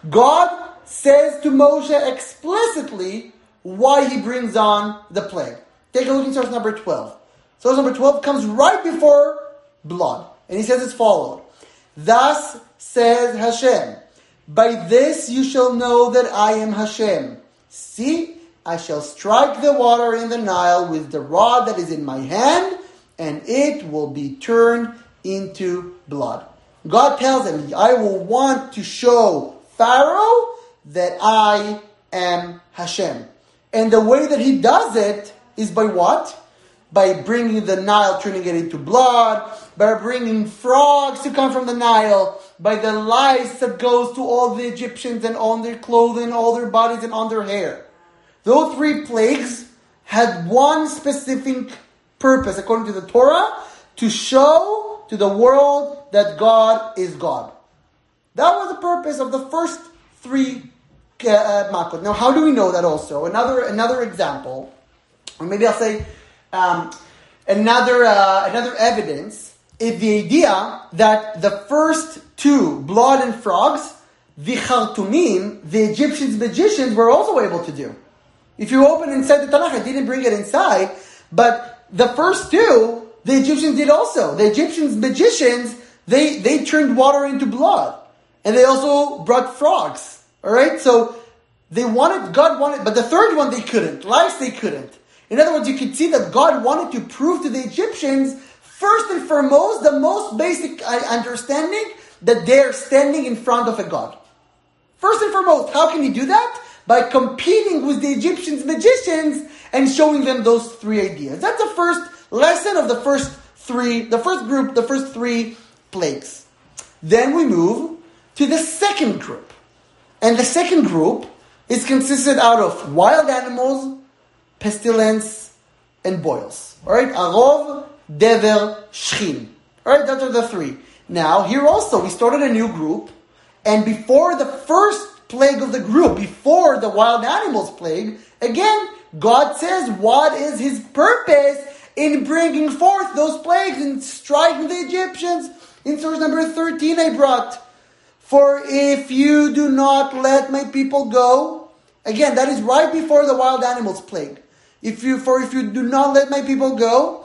God says to Moshe explicitly why he brings on the plague. Take a look in source number twelve. Source number twelve comes right before blood. And he says as follows. Thus says Hashem, by this you shall know that I am Hashem. See, I shall strike the water in the Nile with the rod that is in my hand, and it will be turned into blood. God tells him, I will want to show Pharaoh that I am Hashem. And the way that he does it is by what? By bringing the Nile, turning it into blood, by bringing frogs to come from the Nile, by the lice that goes to all the Egyptians and on their clothing, all their bodies and on their hair. Those three plagues had one specific purpose, according to the Torah, to show to the world that God is God. That was the purpose of the first three uh, makot. Now, how do we know that also? Another another example, or maybe I'll say um, another uh, another evidence, is the idea that the first two, blood and frogs, the Khartumim, the Egyptians magicians, were also able to do. If you open inside the Tanakh, I didn't bring it inside, but the first two, the Egyptians did also. The Egyptians magicians, they, they turned water into blood. And they also brought frogs. Alright? So, they wanted, God wanted, but the third one they couldn't. Lice they couldn't. In other words, you can see that God wanted to prove to the Egyptians, first and foremost, the most basic understanding, that they're standing in front of a God. First and foremost, how can he do that? By competing with the Egyptians magicians and showing them those three ideas. That's the first lesson of the first three, the first group, the first three plagues. Then we move to the second group. And the second group is consisted out of wild animals, pestilence, and boils. Alright? Arov, Dever, Shchin. Alright? Those are the three. Now, here also, we started a new group. And before the first plague of the group, before the wild animals plague, again, God says what is his purpose in bringing forth those plagues and striking the Egyptians. In source number thirteen I brought, for if you do not let my people go, again, that is right before the wild animals plague. If you, for if you do not let my people go,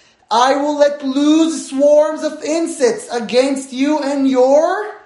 I will let loose swarms of insects against you and your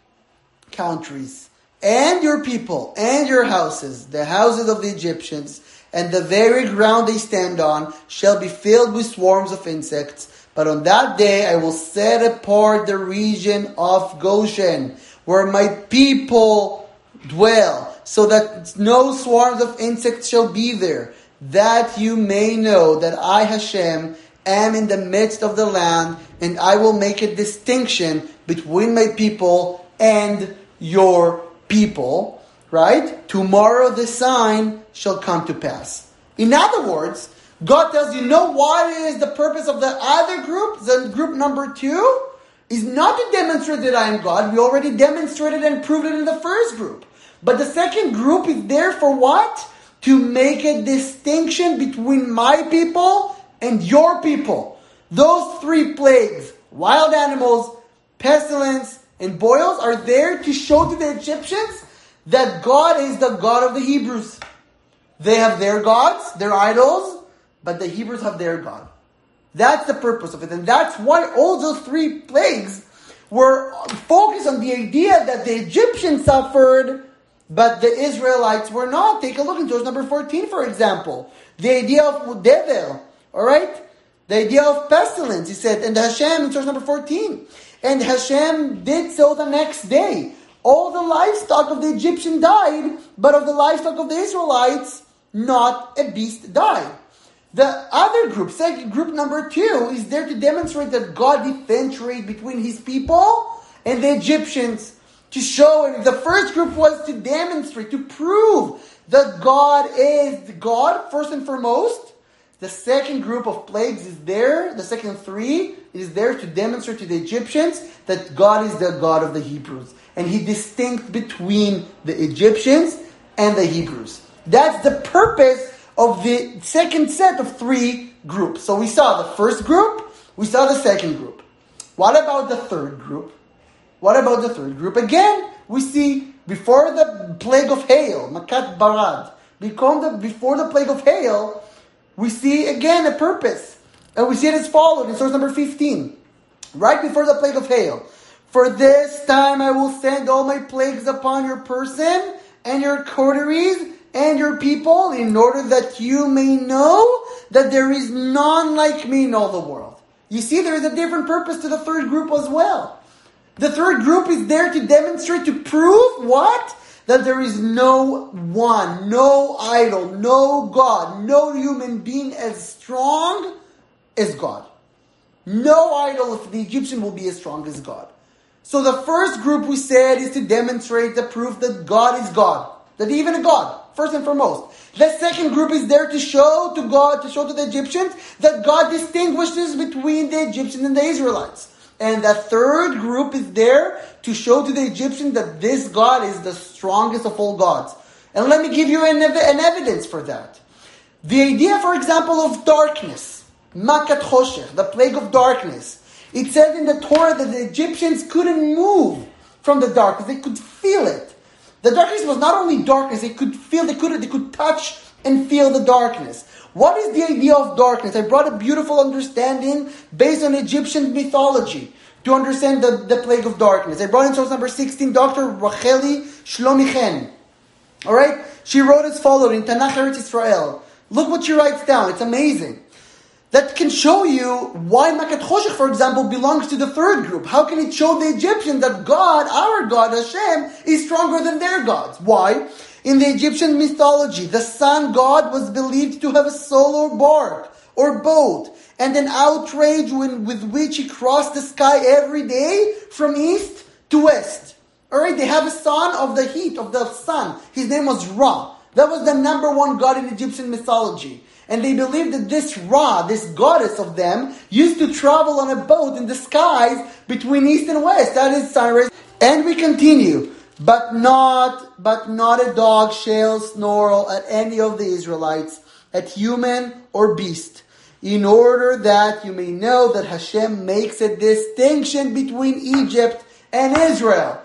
countries, and your people, and your houses, the houses of the Egyptians, and the very ground they stand on shall be filled with swarms of insects. But on that day I will set apart the region of Goshen, where my people dwell, so that no swarms of insects shall be there, that you may know that I, Hashem, am in the midst of the land, and I will make a distinction between my people and your people, right? Tomorrow the sign shall come to pass. In other words, God tells you, know what is the purpose of the other group, the group number two, is not to demonstrate that I am God. We already demonstrated and proved it in the first group. But the second group is there for what? To make a distinction between my people and your people. Those three plagues, wild animals, pestilence, And boils are there to show to the Egyptians that God is the God of the Hebrews. They have their gods, their idols, but the Hebrews have their God. That's the purpose of it. And that's why all those three plagues were focused on the idea that the Egyptians suffered, but the Israelites were not. Take a look in Genesis number fourteen, for example. The idea of Devel, all right? The idea of pestilence, he said, and Hashem in Genesis number fourteen. And Hashem did so the next day. All the livestock of the Egyptian died, but of the livestock of the Israelites, not a beast died. The other group, second group number two, is there to demonstrate that God differentiated between His people and the Egyptians. To show, and the first group was to demonstrate, to prove that God is God, first and foremost. The second group of plagues is there, the second three, is there to demonstrate to the Egyptians that God is the God of the Hebrews. And He distinct between the Egyptians and the Hebrews. That's the purpose of the second set of three groups. So we saw the first group, we saw the second group. What about the third group? What about the third group? Again, we see before the plague of hail, Makat Barad, before the plague of hail, we see again a purpose. And we see it as followed in source number fifteen. Right before the plague of hail. For this time I will send all my plagues upon your person and your coteries and your people, in order that you may know that there is none like me in all the world. You see, there is a different purpose to the third group as well. The third group is there to demonstrate, to prove what? That there is no one, no idol, no God, no human being as strong as God. No idol of the Egyptian will be as strong as God. So the first group we said is to demonstrate the proof that God is God. That even a God, first and foremost. The second group is there to show to God, to show to the Egyptians that God distinguishes between the Egyptians and the Israelites. And the third group is there to show to the Egyptians that this God is the strongest of all gods. And let me give you an, ev- an evidence for that. The idea, for example, of darkness, Makat Choshech, the plague of darkness. It says in the Torah that the Egyptians couldn't move from the darkness. They could feel it. The darkness was not only darkness, they could feel, they could, they could touch and feel the darkness. What is the idea of darkness? I brought a beautiful understanding based on Egyptian mythology to understand the, the plague of darkness. I brought in source number sixteen, Doctor Racheli Shlomichen. Alright? She wrote as follows in Tanakh Eretz Israel. Look what she writes down. It's amazing. That can show you why Makat Choshech, for example, belongs to the third group. How can it show the Egyptians that God, our God, Hashem, is stronger than their gods? Why? In the Egyptian mythology, the sun god was believed to have a solar bark or boat and an outrage when, with which he crossed the sky every day from east to west. Alright, they have a son of the heat, of the sun. His name was Ra. That was the number one god in Egyptian mythology. And they believed that this Ra, this goddess of them, used to travel on a boat in the skies between east and west. That is sunrise. And we continue. But not, but not a dog shall snarl at any of the Israelites, at human or beast, in order that you may know that Hashem makes a distinction between Egypt and Israel.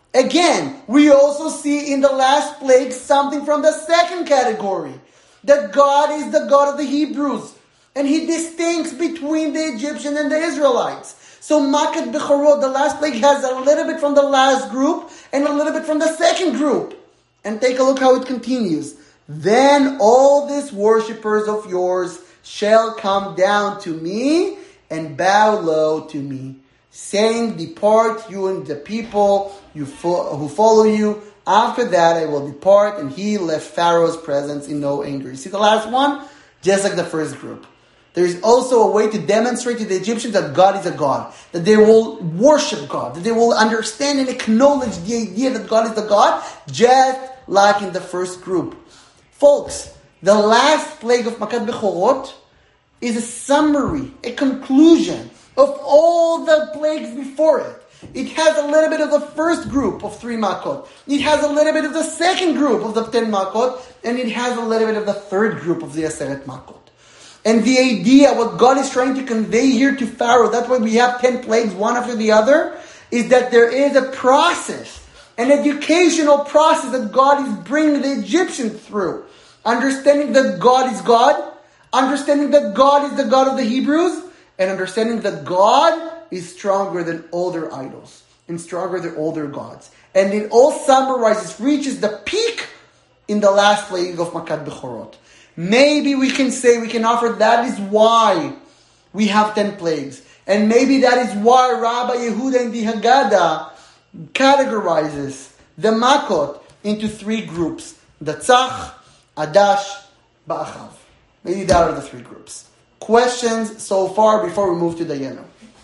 Again, we also see in the last plague something from the second category. That God is the God of the Hebrews. And He distincts between the Egyptian and the Israelites. So Makat Bechorot, the last plague, has a little bit from the last group and a little bit from the second group. And take a look how it continues. Then all these worshippers of yours shall come down to me and bow low to me, saying, depart you and the people you fo- who follow you. After that I will depart, and he left Pharaoh's presence in no anger. You see the last one? Just like the first group. There is also a way to demonstrate to the Egyptians that God is a God. That they will worship God. That they will understand and acknowledge the idea that God is the God, just like in the first group. Folks, the last plague of Makat Bechorot is a summary, a conclusion of all the plagues before it. It has a little bit of the first group of three Makot. It has a little bit of the second group of the ten Makot. And it has a little bit of the third group of the Aseret Makot. And the idea, what God is trying to convey here to Pharaoh, that's why we have ten plagues, one after the other, is that there is a process, an educational process that God is bringing the Egyptians through. Understanding that God is God, understanding that God is the God of the Hebrews, and understanding that God is stronger than all their idols and stronger than all their gods. And it all summarizes, reaches the peak in the last plague of Makat Bechorot. Maybe we can say, we can offer, that is why we have ten plagues. And maybe that is why Rabbi Yehuda in the Haggadah categorizes the Makot into three groups. The Tzach, Adash, Ba'achav. Maybe that are the three groups. Questions so far before we move to Dayenu?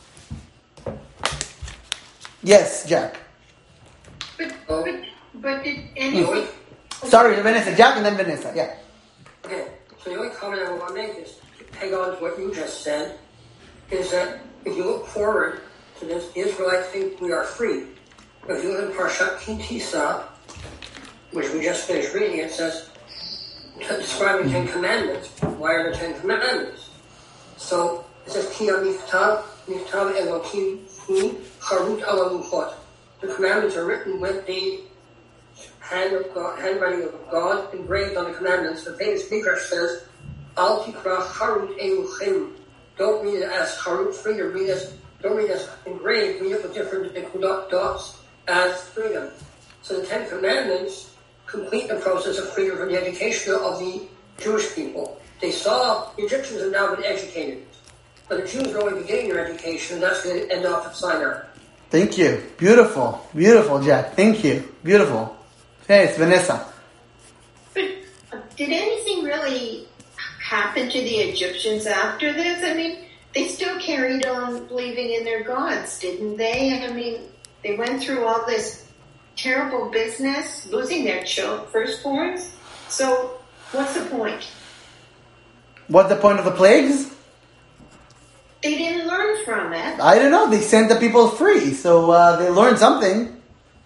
Yes, Jack. But, but, but did anyway... Sorry, Vanessa. Jack and then Vanessa. Yeah. Okay, so the only comment I want to make is to peg on to what you just said, is that if you look forward to this, the Israelites think we are free. But if you look at Parshat Ki Tisa, which we just finished reading, it says, describing the Ten Commandments. Why are the Ten Commandments? So it says, Ki ha-miftav, miftav Elokim hu charut ala luchot. The commandments are written with the hand of God, handwriting of God engraved on the commandments. The famous Midrash says, Al tikra charut eluchim. Don't read it as charut, freedom. Read it, don't read it as engraved. Read it with different dots as freedom. So the Ten Commandments complete the process of freedom from the education of the Jewish people. They saw the Egyptians have now been educated, but the Jews are only beginning their education, and that's going to end off at Sinai. Thank you. Beautiful. Beautiful, Jack. Thank you. Beautiful. Hey, it's Vanessa. But did anything really happen to the Egyptians after this? I mean, they still carried on believing in their gods, didn't they? I mean, they went through all this terrible business, losing their children, firstborns. So, what's the point? What's the point of the plagues? They didn't learn from it. I don't know. They sent the people free, so uh, they learned something.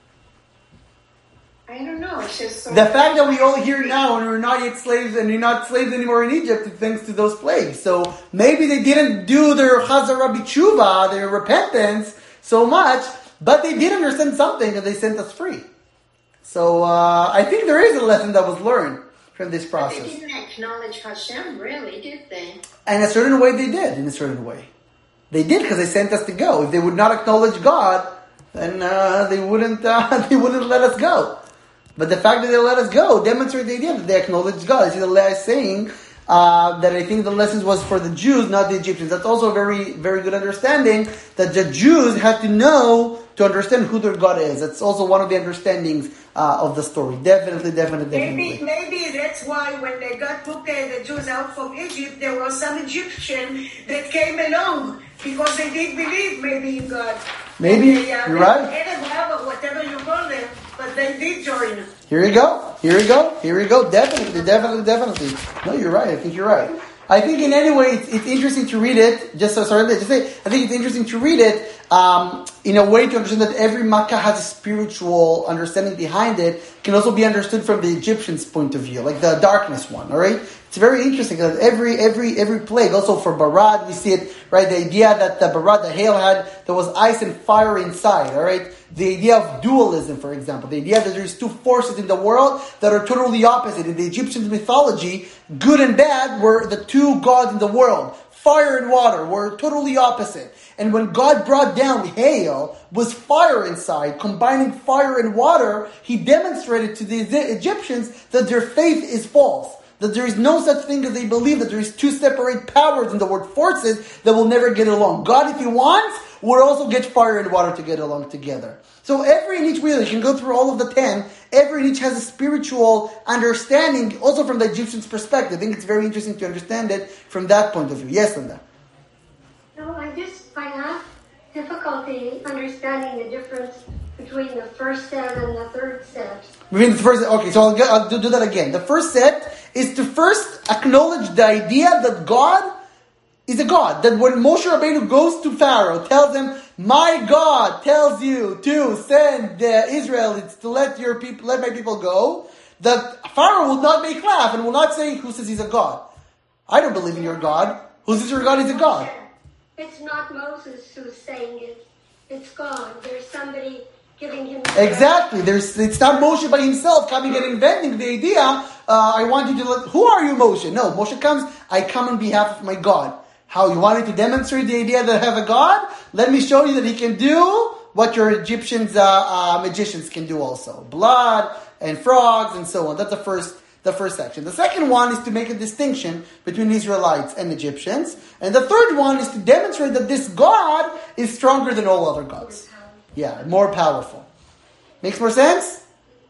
I don't know. It's just so the fact that we all here now and we're not yet slaves and you're not slaves anymore in Egypt is thanks to those plagues. So maybe they didn't do their Chazara B'tshuva, their repentance, so much, but they did understand something and they sent us free. So uh, I think there is a lesson that was learned from this process. But they didn't acknowledge Hashem, really, did they? In a certain way they did, in a certain way. They did because they sent us to go. If they would not acknowledge God, then uh, they wouldn't uh, they wouldn't let us go. But the fact that they let us go demonstrates the idea that they acknowledge God. I see the last saying uh, that I think the lessons was for the Jews, not the Egyptians. That's also a very, very good understanding that the Jews had to know to understand who their God is. That's also one of the understandings uh, of the story. Definitely, definitely, definitely. Maybe, maybe that's why when they got took uh, the Jews out from Egypt, there was some Egyptian that came along because they did believe maybe in God. Maybe, they, uh, you're they, right. Arab, whatever you call them, but they did join. Here we go. Here we go. Here we go. Definitely, definitely, definitely. No, you're right. I think you're right. I think in any way it's, it's interesting to read it. Just so sorry, just say. I think it's interesting to read it um, in a way to understand that every Makkah has a spiritual understanding behind it. Can also be understood from the Egyptians' point of view, like the darkness one. All right. It's very interesting because every every every plague, also for Barad, we see it, right? The idea that the Barad, the hail had, there was ice and fire inside, all right? The idea of dualism, for example, the idea that there's two forces in the world that are totally opposite. In the Egyptian mythology, good and bad were the two gods in the world. Fire and water were totally opposite. And when God brought down hail, was fire inside, combining fire and water, He demonstrated to the Egyptians that their faith is false. That there is no such thing as they believe that there is two separate powers in the word forces that will never get along. God, if He wants, would also get fire and water to get along together. So every in each wheel, you can go through all of the ten, every in each has a spiritual understanding, also from the Egyptian's perspective. I think it's very interesting to understand it from that point of view. Yes, Linda? No, I just, I have difficulty understanding the difference between the first set and the third set. Between the first, okay, so I'll, get, I'll do that again. The first set is to first acknowledge the idea that God is a God. That when Moshe Rabbeinu goes to Pharaoh, tells him, my God tells you to send the Israelites to let your people, let my people go, that Pharaoh will not make laugh and will not say, who says he's a God? I don't believe in your God. Who says your God is a God? It's not Moses who's saying it. it's gone. There's somebody giving him... Exactly. There's, it's not Moshe by himself coming and inventing the idea, uh, I want you to let... Who are you, Moshe? No, Moshe comes, I come on behalf of my God. How, you wanted to demonstrate the idea that I have a God? Let me show you that he can do what your Egyptians, uh, uh, magicians can do also. Blood and frogs and so on. That's the first, the first section. The second one is to make a distinction between Israelites and Egyptians. And the third one is to demonstrate that this God is stronger than all other gods. Yeah, more powerful. Makes more sense?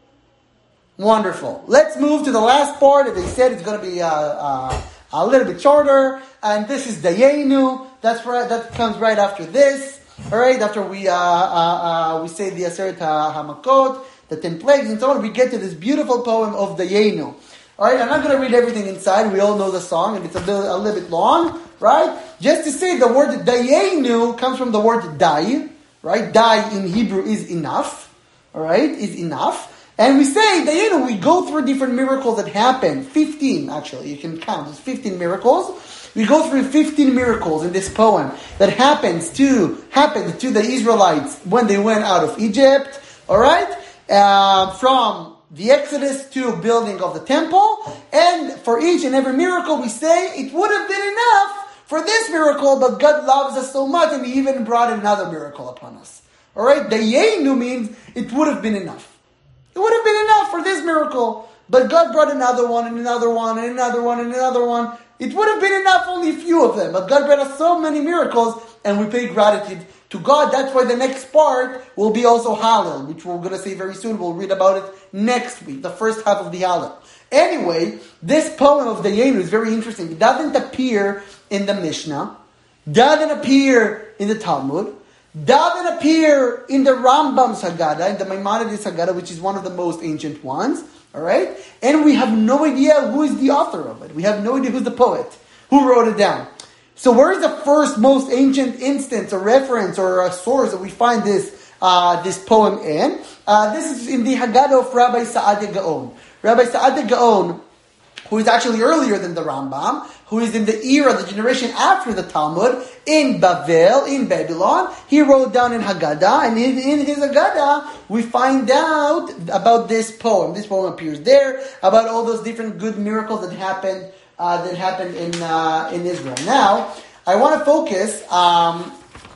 Wonderful. Let's move to the last part. As I said, it's going to be uh, uh, a little bit shorter. And this is Dayenu. That's right. That comes right after this. All right. After we uh, uh, uh, we say the Aseret HaMakot, the ten plagues, and so on, we get to this beautiful poem of Dayenu. All right. I'm not going to read everything inside. We all know the song, and it's a little, a little bit long, right? Just to say, the word Dayenu comes from the word Dai, right? Dai in Hebrew is enough. All right, is enough. And we say that, you know, we go through different miracles that happen. fifteen, actually, you can count. There's fifteen miracles. We go through fifteen miracles in this poem that happens to, happened to the Israelites when they went out of Egypt. All right? Uh, from the Exodus to building of the temple. And for each and every miracle, we say it would have been enough for this miracle, but God loves us so much, and He even brought another miracle upon us. All right? Dayenu means it would have been enough. It would have been enough for this miracle, but God brought another one, and another one, and another one, and another one. It would have been enough, only a few of them, but God brought us so many miracles, and we pay gratitude to God. That's why the next part will be also Hallel, which we're going to say very soon. We'll read about it next week, the first half of the Hallel. Anyway, this poem of Dayenu is very interesting. It doesn't appear in the Mishnah, doesn't appear in the Talmud, doesn't appear in the Rambam's Haggadah, in the Maimonides Haggadah, which is one of the most ancient ones. All right? And we have no idea who is the author of it. We have no idea who's the poet, who wrote it down. So where is the first, most ancient instance or reference or a source that we find this uh, this poem in? Uh, this is in the Haggadah of Rabbi Saadia Gaon. Rabbi Saadia Gaon, who is actually earlier than the Rambam, who is in the era, the generation after the Talmud, in Bavel, in Babylon. He wrote down in Haggadah, and in, in his Haggadah, we find out about this poem. This poem appears there, about all those different good miracles that happened uh, that happened in uh, in Israel. Now, I want to focus um,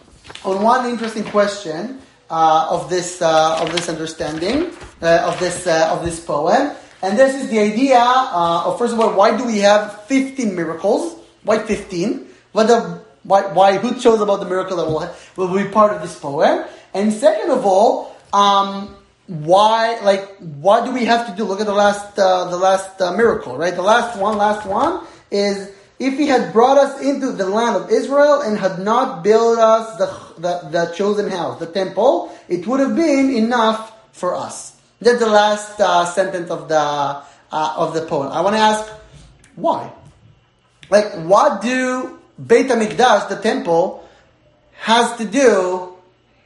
on one interesting question uh, of this uh, of this understanding uh, of this uh, of this poem. And this is the idea uh, of, first of all, why do we have fifteen miracles? Why fifteen? What the, why, why, who chose about the miracle that will, will be part of this poem? And second of all, um, why, like, what do we have to do? Look at the last, uh, the last uh, miracle, right? The last one, last one is, if He had brought us into the land of Israel and had not built us the, the, the chosen house, the temple, it would have been enough for us. That's the last uh, sentence of the uh, of the poem. I want to ask, why? Like, what do Beit HaMikdash, the temple, has to do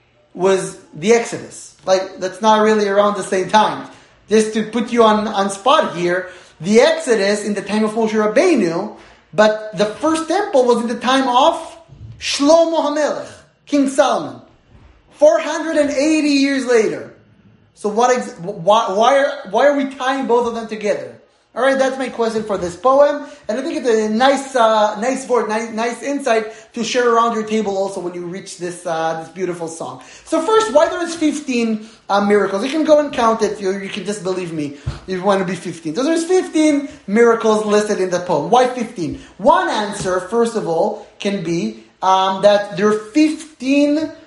with the Exodus? Like, that's not really around the same time. Just to put you on, on spot here, the Exodus in the time of Moshe Rabbeinu, but the first temple was in the time of Shlomo HaMelech, King Solomon. four hundred eighty years later. So what? Ex- why, why are why are we tying both of them together? All right, that's my question for this poem, and I think it's a nice, uh, nice word, nice, nice insight to share around your table also when you reach this uh, this beautiful song. So first, why there is fifteen uh, miracles? You can go and count it. You, you can just believe me if you want to be fifteen. So there's fifteen miracles listed in the poem. Why fifteen? One answer, first of all, can be um, that there are fifteen uh,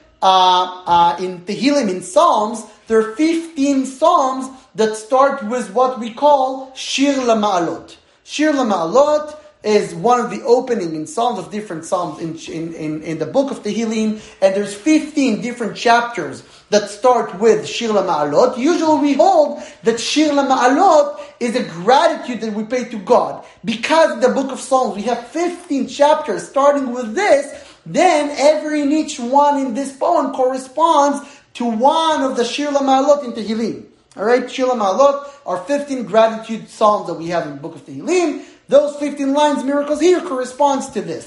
uh, in Tehillim, in Psalms. There are fifteen psalms that start with what we call Shir LaMa'alot. Shir LaMa'alot is one of the opening in psalms of different psalms in, in, in, in the book of Tehillim, and there's fifteen different chapters that start with Shir LaMa'alot. Usually we hold that Shir LaMa'alot is a gratitude that we pay to God. Because in the book of Psalms we have fifteen chapters starting with this, then every and each one in this poem corresponds to one of the Shir LaMa'alot in Tehillim. Alright, Shir LaMa'alot are fifteen gratitude psalms that we have in the book of Tehillim. Those fifteen lines, miracles here, corresponds to this.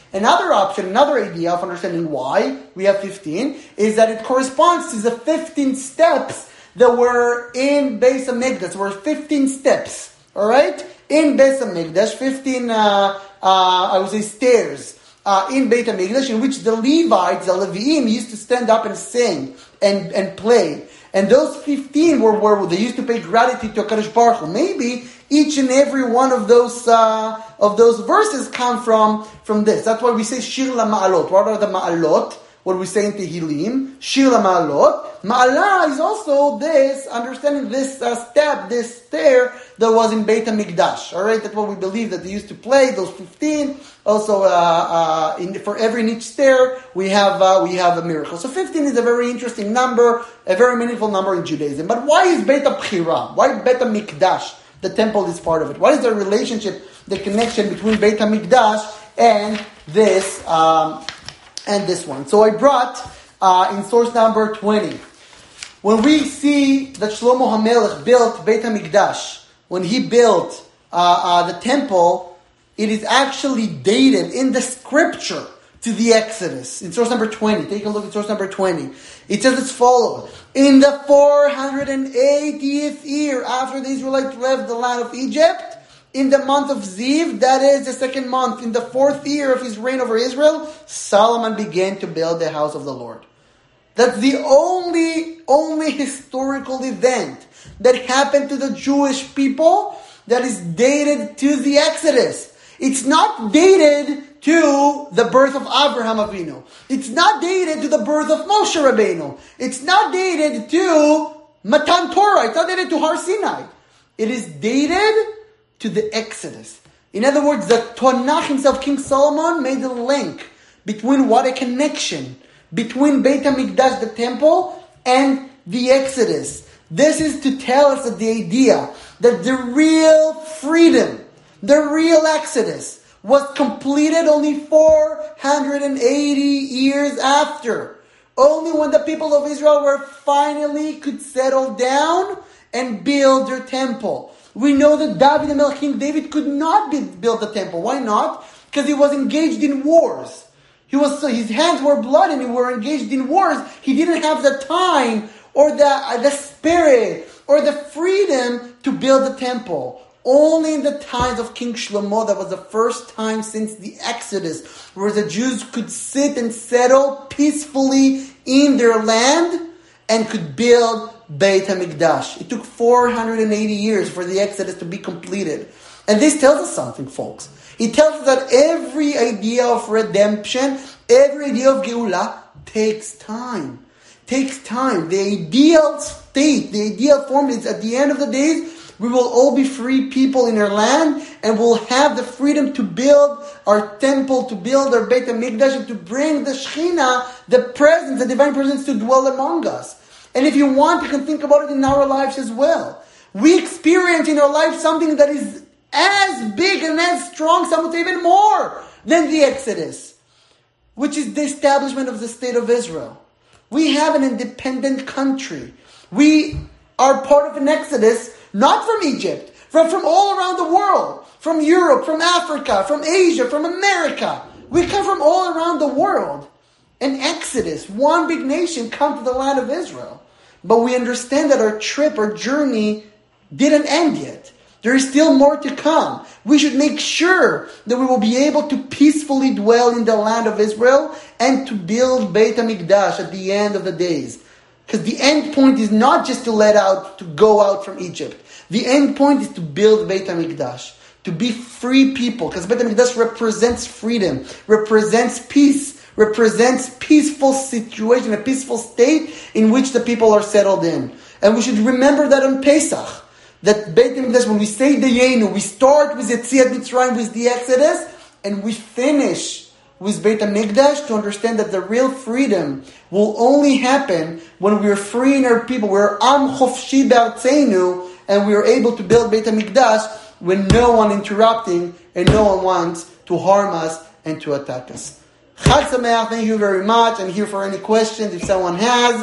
Another option, another idea of understanding why we have fifteen is that it corresponds to the fifteen steps that were in Beis HaMikdash. There were fifteen steps, all right? In Beis HaMikdash, fifteen, uh, uh, I would say, stairs uh, in Beit HaMikdash, in which the Levites, the Leviim, used to stand up and sing and, and play. And those fifteen were where they used to pay gratitude to HaKadosh Baruch Hu. Maybe each and every one of those uh, of those verses come from, from this. That's why we say Shir LaMa'alot. What are the Ma'alot? What we say in Tehillim, Shir LaMa'alot. Ma'alah is also this, understanding this uh, step, this stair that was in Beit HaMikdash. Alright, that's what we believe that they used to play, those fifteen. Also, uh, uh, in, for every in each stair, we have uh, we have a miracle. So fifteen is a very interesting number, a very meaningful number in Judaism. But why is Beit HaBchira? Why Beit HaMikdash? The temple is part of it. What is the relationship, the connection between Beit HaMikdash and this um, and this one? So I brought uh, in source number twenty. When we see that Shlomo HaMelech built Beit HaMikdash, when he built uh, uh, the temple, it is actually dated in the scripture to the Exodus. In source number twenty. Take a look at source number twenty. It says as follows. In the four hundred eightieth year after the Israelites left the land of Egypt, in the month of Ziv, that is the second month, in the fourth year of his reign over Israel, Solomon began to build the house of the Lord. That's the only, only historical event that happened to the Jewish people that is dated to the Exodus. It's not dated to the birth of Abraham Avinu. It's not dated to the birth of Moshe Rabbeinu. It's not dated to Matan Torah. It's not dated to Har Sinai. It is dated to the Exodus. In other words, the Tanakh himself, King Solomon, made a link between what a connection between Beit HaMikdash, the temple, and the Exodus. This is to tell us that the idea that the real freedom, the real Exodus, was completed only four hundred eighty years after. Only when the people of Israel were finally could settle down and build their temple. We know that David, the King David, could not be, build the temple. Why not? Because he was engaged in wars. He was his hands were bloody and he were engaged in wars. He didn't have the time or the uh, the spirit or the freedom to build the temple. Only in the times of King Shlomo, that was the first time since the Exodus, where the Jews could sit and settle peacefully in their land and could build Beit HaMikdash. It took four hundred eighty years for the Exodus to be completed. And this tells us something, folks. It tells us that every idea of redemption, every idea of Geulah takes time. Takes time. The ideal state, the ideal form is at the end of the days, we will all be free people in our land, and we'll have the freedom to build our temple, to build our Beit HaMikdash, and to bring the Shekhinah, the presence, the divine presence, to dwell among us. And if you want, you can think about it in our lives as well. We experience in our life something that is as big and as strong, some would say even more, than the Exodus, which is the establishment of the state of Israel. We have an independent country. We are part of an Exodus, not from Egypt, from, from all around the world, from Europe, from Africa, from Asia, from America. We come from all around the world. An Exodus, one big nation, come to the land of Israel. But we understand that our trip, our journey, didn't end yet. There is still more to come. We should make sure that we will be able to peacefully dwell in the land of Israel and to build Beit HaMikdash at the end of the days. Because the end point is not just to let out, to go out from Egypt. The end point is to build Beit HaMikdash, to be free people. Because Beit HaMikdash represents freedom, represents peace, represents peaceful situation, a peaceful state in which the people are settled in. And we should remember that on Pesach. That Beit HaMikdash, when we say Dayenu, we start with Yetziat Mitzrayim, with the Exodus, and we finish with Beit HaMikdash to understand that the real freedom will only happen when we are freeing our people. We're Am Chofshi Be'artzeinu, and we are able to build Beit HaMikdash when no one interrupting and no one wants to harm us and to attack us. Chag Sameach, thank you very much. I'm here for any questions if someone has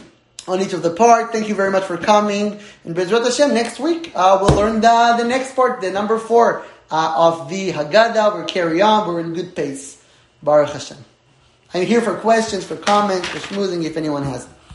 on each of the part. Thank you very much for coming. And Bezrat Hashem, next week uh, we'll learn the, the next part, the number four uh, of the Haggadah. We'll carry on. We're in good pace. Baruch Hashem. I'm here for questions, for comments, for schmoozing, if anyone has them.